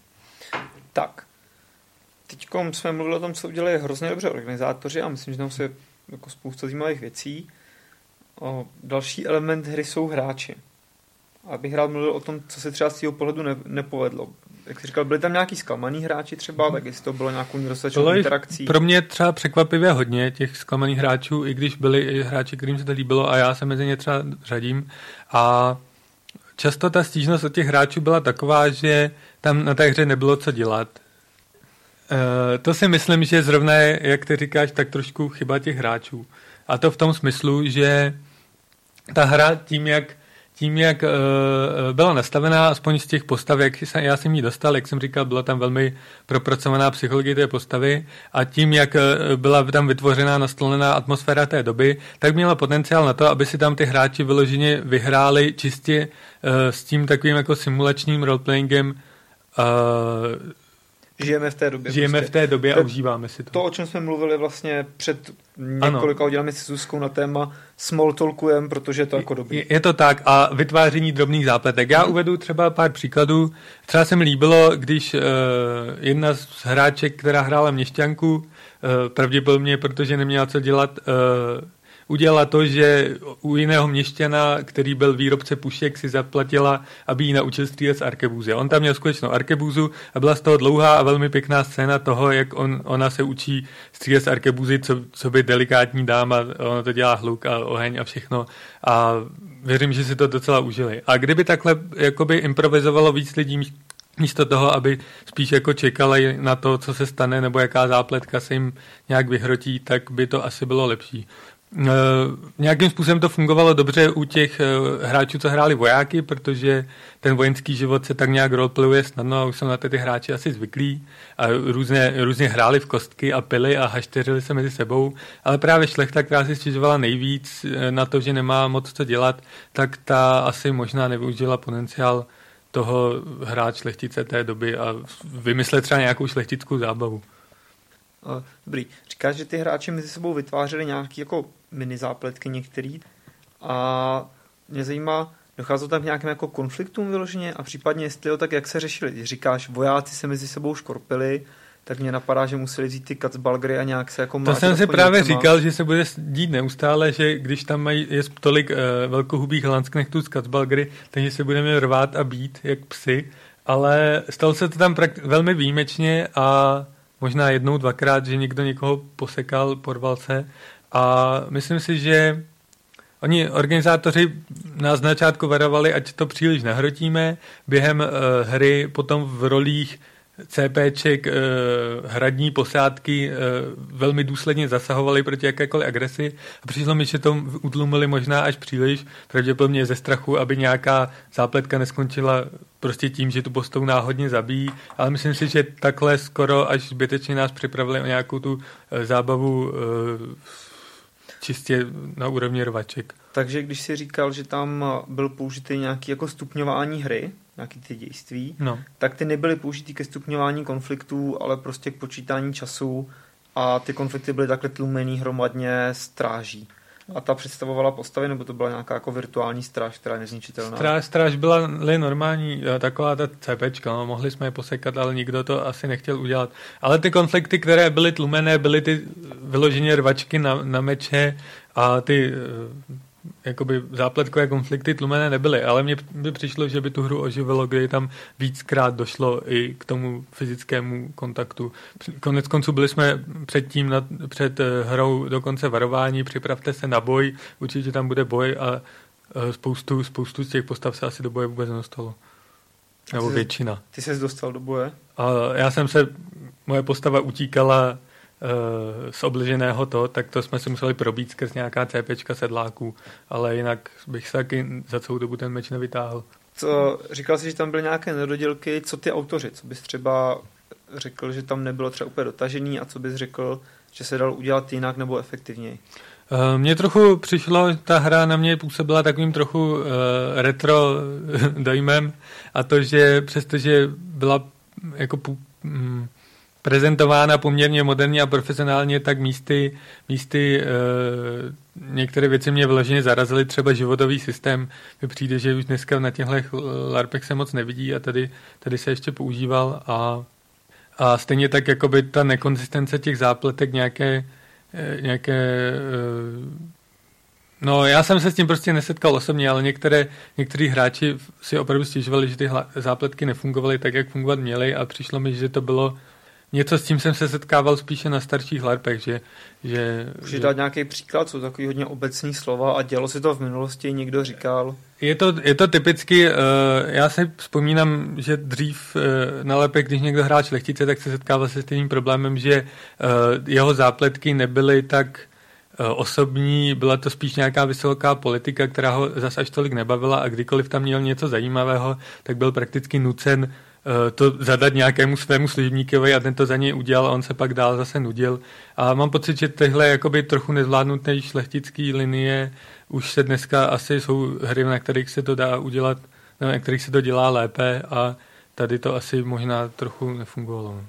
Tak. Teďkom jsme mluvili o tom, co udělali hrozně dobře organizátoři a myslím, že tam se jako spousta zajímavých věcí. O, další element hry jsou hráči. A bych rád mluvil o tom, co se třeba z toho pohledu ne, nepovedlo. Jak jsi říkal, byli tam nějaký zklamaný hráči třeba, hmm. tak jestli to bylo nějakou nedostatečnou interakcí. Pro mě třeba překvapivě hodně těch zklamaných hráčů, i když byli i hráči, kterým se to líbilo a já se mezi ně třeba řadím. A často ta stížnost od těch hráčů byla taková, že tam na té hře nebylo co dělat. Uh, to si myslím, že zrovna je, jak ty říkáš, tak trošku chyba těch hráčů. A to v tom smyslu, že ta hra tím, jak, tím, jak uh, byla nastavená, aspoň z těch postav, jak jsem, já jsem jí dostal, jak jsem říkal, byla tam velmi propracovaná psychologie té postavy a tím, jak uh, byla tam vytvořená, nastolená atmosféra té doby, tak měla potenciál na to, aby si tam ty hráči vyloženě vyhráli čistě uh, s tím takovým jako simulačním roleplayingem uh, Žijeme v té době. Žijeme prostě. v té době to, a užíváme si to. To, o čem jsme mluvili vlastně před několika hodinami s Zuzkou na téma small talkujem, protože je to jako dobrý. Je, je to tak a vytváření drobných zápletek. Já hmm. uvedu třeba pár příkladů. Třeba se mi líbilo, když uh, jedna z hráček, která hrála měšťanku, uh, pravděpodobně, protože neměla co dělat, uh, udělala to, že u jiného měšťana, který byl výrobce pušek, si zaplatila, aby jí naučil střílet z arkebúzy. On tam měl skutečnou arkebúzu a byla z toho dlouhá a velmi pěkná scéna toho, jak on, ona se učí střílet z arkebúzy, co, co by delikátní dáma, ona to dělá hluk a oheň a všechno. A věřím, že si to docela užili. A kdyby takhle jakoby improvizovalo víc lidí, místo toho, aby spíš jako čekali na to, co se stane, nebo jaká zápletka se jim nějak vyhrotí, tak by to asi bylo lepší. Uh, nějakým způsobem to fungovalo dobře u těch uh, hráčů, co hráli vojáky, protože ten vojenský život se tak nějak roleplayuje snadno a už jsou na ty, ty hráči asi zvyklí a různě, různě hráli v kostky a pili a hašteřili se mezi sebou, ale právě šlechta, která si stěžovala nejvíc na to, že nemá moc co dělat, tak ta asi možná nevyužila potenciál toho hrát šlechtice té doby a vymyslet třeba nějakou šlechtickou zábavu. Dobrý. Říkáš, že ty hráči mezi sebou vytvářeli nějaký jako mini zápletky některý a mě zajímá, docházelo tam k nějakým jako konfliktům vyloženě a případně jestli jo, tak jak se řešili? Když říkáš, vojáci se mezi sebou škorpili, tak mě napadá, že museli vzít ty kacbalgry a nějak se jako mlátit. To jsem si právě říkal, že se bude dít neustále, že když tam mají, je tolik uh, velkohubých landsknechtů z kacbalgry, takže se budeme rvát a bít jak psy, ale stalo se to tam prakt- velmi výjimečně a možná jednou, dvakrát, že někdo někoho posekal, porval se a myslím si, že oni organizátoři nás na začátku varovali, ať to příliš nahrotíme, během uh, hry potom v rolích CPček e, hradní posádky e, velmi důsledně zasahovali proti jakékoliv agresi a přišlo mi, že to utlumili možná až příliš, pravděpodobně ze strachu, aby nějaká zápletka neskončila prostě tím, že tu postavu náhodně zabijí, ale myslím si, že takhle skoro až zbytečně nás připravili o nějakou tu e, zábavu e, čistě na úrovni rvaček. Takže když jsi říkal, že tam byl použitý nějaký jako stupňování hry, nějaký ty dějství, no. tak ty nebyly použitý ke stupňování konfliktů, ale prostě k počítání času a ty konflikty byly takhle tlumený hromadně stráží. A ta představovala postavy, nebo to byla nějaká jako virtuální stráž, která je nezničitelná? Stráž, stráž byla normální, taková ta CPčka, no, mohli jsme je posekat, ale nikdo to asi nechtěl udělat. Ale ty konflikty, které byly tlumené, byly ty vyloženě rvačky na, na meče a ty jakoby zápletkové konflikty tlumené nebyly, ale mně by přišlo, že by tu hru oživilo, kdy tam víckrát došlo i k tomu fyzickému kontaktu. Konec konců byli jsme předtím nad, před hrou dokonce varování, připravte se na boj, určitě tam bude boj a spoustu, spoustu z těch postav se asi do boje vůbec nedostalo. Nebo ty většina. Ty ses dostal do boje? A já jsem se, moje postava utíkala z obliženého to, tak to jsme si museli probít skrz nějaká CPčka sedláků, ale jinak bych se taky za celou dobu ten meč nevytáhl. Co, říkal jsi, že tam byly nějaké nedodělky, co ty autoři, co bys třeba řekl, že tam nebylo třeba úplně dotažený a co bys řekl, že se dalo udělat jinak nebo efektivněji? Mně trochu přišlo, ta hra na mě působila takovým trochu uh, retro dojmem a to, že přestože byla jako um, prezentována poměrně moderně a profesionálně, tak místy, místy e, některé věci mě vyloženě zarazily, třeba životový systém. Mi přijde, že už dneska na těchto larpech se moc nevidí a tady, tady se ještě používal a, a stejně tak jakoby ta nekonzistence těch zápletek nějaké, e, nějaké e, no já jsem se s tím prostě nesetkal osobně, ale některé, někteří hráči si opravdu stěžovali, že ty hla, zápletky nefungovaly tak, jak fungovat měly a přišlo mi, že to bylo něco, s tím jsem se setkával spíše na starších larpech, že... že Můžeš že... dát nějaký příklad, jsou takový hodně obecný slova a dělo si to v minulosti, někdo říkal... Je to, je to typicky, uh, já si vzpomínám, že dřív uh, na larpech, když někdo hrál šlechtice, tak se setkával se stejným problémem, že uh, jeho zápletky nebyly tak uh, osobní, byla to spíš nějaká vysoká politika, která ho zas až tolik nebavila a kdykoliv tam měl něco zajímavého, tak byl prakticky nucen to zadat nějakému svému služebníkovi a ten to za něj udělal a on se pak dál zase nudil. A mám pocit, že tyhle jakoby trochu nezvládnuté šlechtické linie už se dneska asi jsou hry, na kterých se to dá udělat, na kterých se to dělá lépe a tady to asi možná trochu nefungovalo.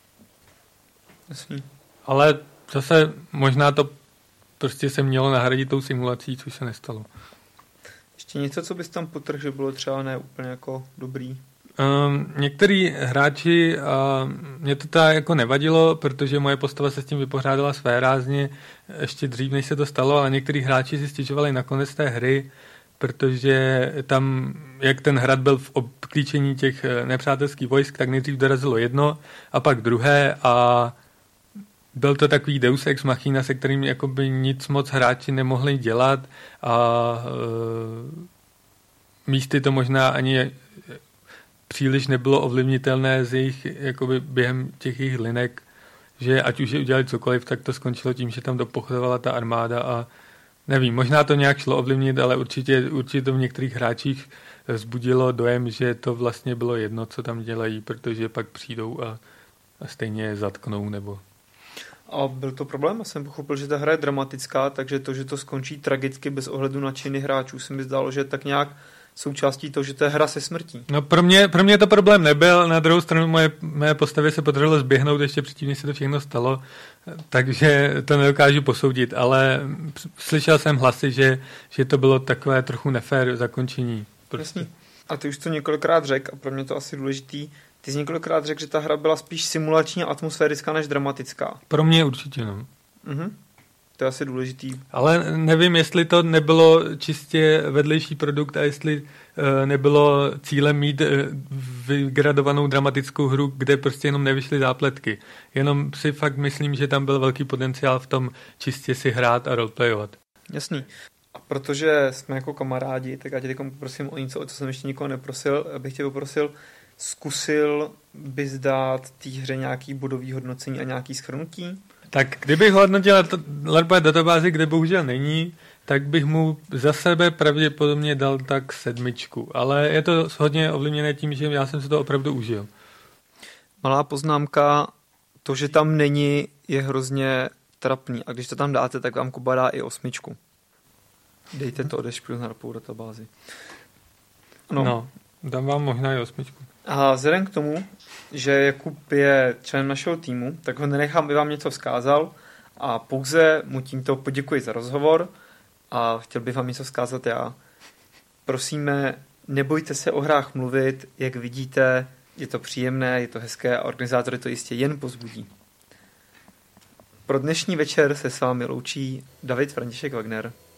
Jasný. Ale zase možná to prostě se mělo nahradit tou simulací, což se nestalo. Ještě něco, co bys tam potrhl, že bylo třeba ne úplně jako dobrý? Um, některý hráči, uh, mě to tak jako nevadilo, protože moje postava se s tím vypořádala své rázně ještě dřív, než se to stalo, ale některý hráči si stěžovali na konec té hry, protože tam, jak ten hrad byl v obklíčení těch nepřátelských vojsk, tak nejdřív dorazilo jedno a pak druhé a byl to takový deus ex machina, se kterým jakoby nic moc hráči nemohli dělat a uh, místy to možná ani příliš nebylo ovlivnitelné z jejich, jakoby během těch jejich linek, že ať už je udělali cokoliv, tak to skončilo tím, že tam dopochodovala ta armáda a nevím, možná to nějak šlo ovlivnit, ale určitě, určitě to v některých hráčích vzbudilo dojem, že to vlastně bylo jedno, co tam dělají, protože pak přijdou a, a stejně je zatknou nebo... A byl to problém? Já jsem pochopil, že ta hra je dramatická, takže to, že to skončí tragicky bez ohledu na činy hráčů, se mi zdálo, že tak nějak součástí toho, že to je hra se smrtí. No pro mě, pro mě to problém nebyl, na druhou stranu moje, moje postavě se podařilo zběhnout ještě předtím, než se to všechno stalo, takže to nedokážu posoudit, ale slyšel jsem hlasy, že, že to bylo takové trochu nefér zakončení. Prostě. Jasný. A ty už to několikrát řekl a pro mě to asi důležitý, ty jsi několikrát řekl, že ta hra byla spíš simulační a atmosférická než dramatická. Pro mě určitě, no. Mhm. To je asi důležitý. Ale nevím, jestli to nebylo čistě vedlejší produkt a jestli uh, nebylo cílem mít uh, vygradovanou dramatickou hru, kde prostě jenom nevyšly zápletky. Jenom si fakt myslím, že tam byl velký potenciál v tom čistě si hrát a roleplayovat. Jasný. A protože jsme jako kamarádi, tak já tě teď poprosím o něco, o co jsem ještě nikoho neprosil, abych tě poprosil, zkusil bys dát té hře nějaký bodový hodnocení a nějaký shrnutí? Tak kdybych hodnotil Letboard databázi, kde bohužel není, tak bych mu za sebe pravděpodobně dal tak sedmičku. Ale je to hodně ovlivněné tím, že já jsem si to opravdu užil. Malá poznámka, to, že tam není, je hrozně trapný. A když to tam dáte, tak vám Kuba dá i osmičku. Dejte to ode Špíl na ropovou databázi. No. no, dám vám možná i osmičku. A vzhledem k tomu, že Jakub je člen našeho týmu, tak ho nenechám, aby vám něco vzkázal a pouze mu tímto poděkuji za rozhovor a chtěl bych vám něco vzkázat já. Prosíme, nebojte se o hrách mluvit, jak vidíte, je to příjemné, je to hezké a organizátory to jistě jen povzbudí. Pro dnešní večer se s vámi loučí David František Wagner.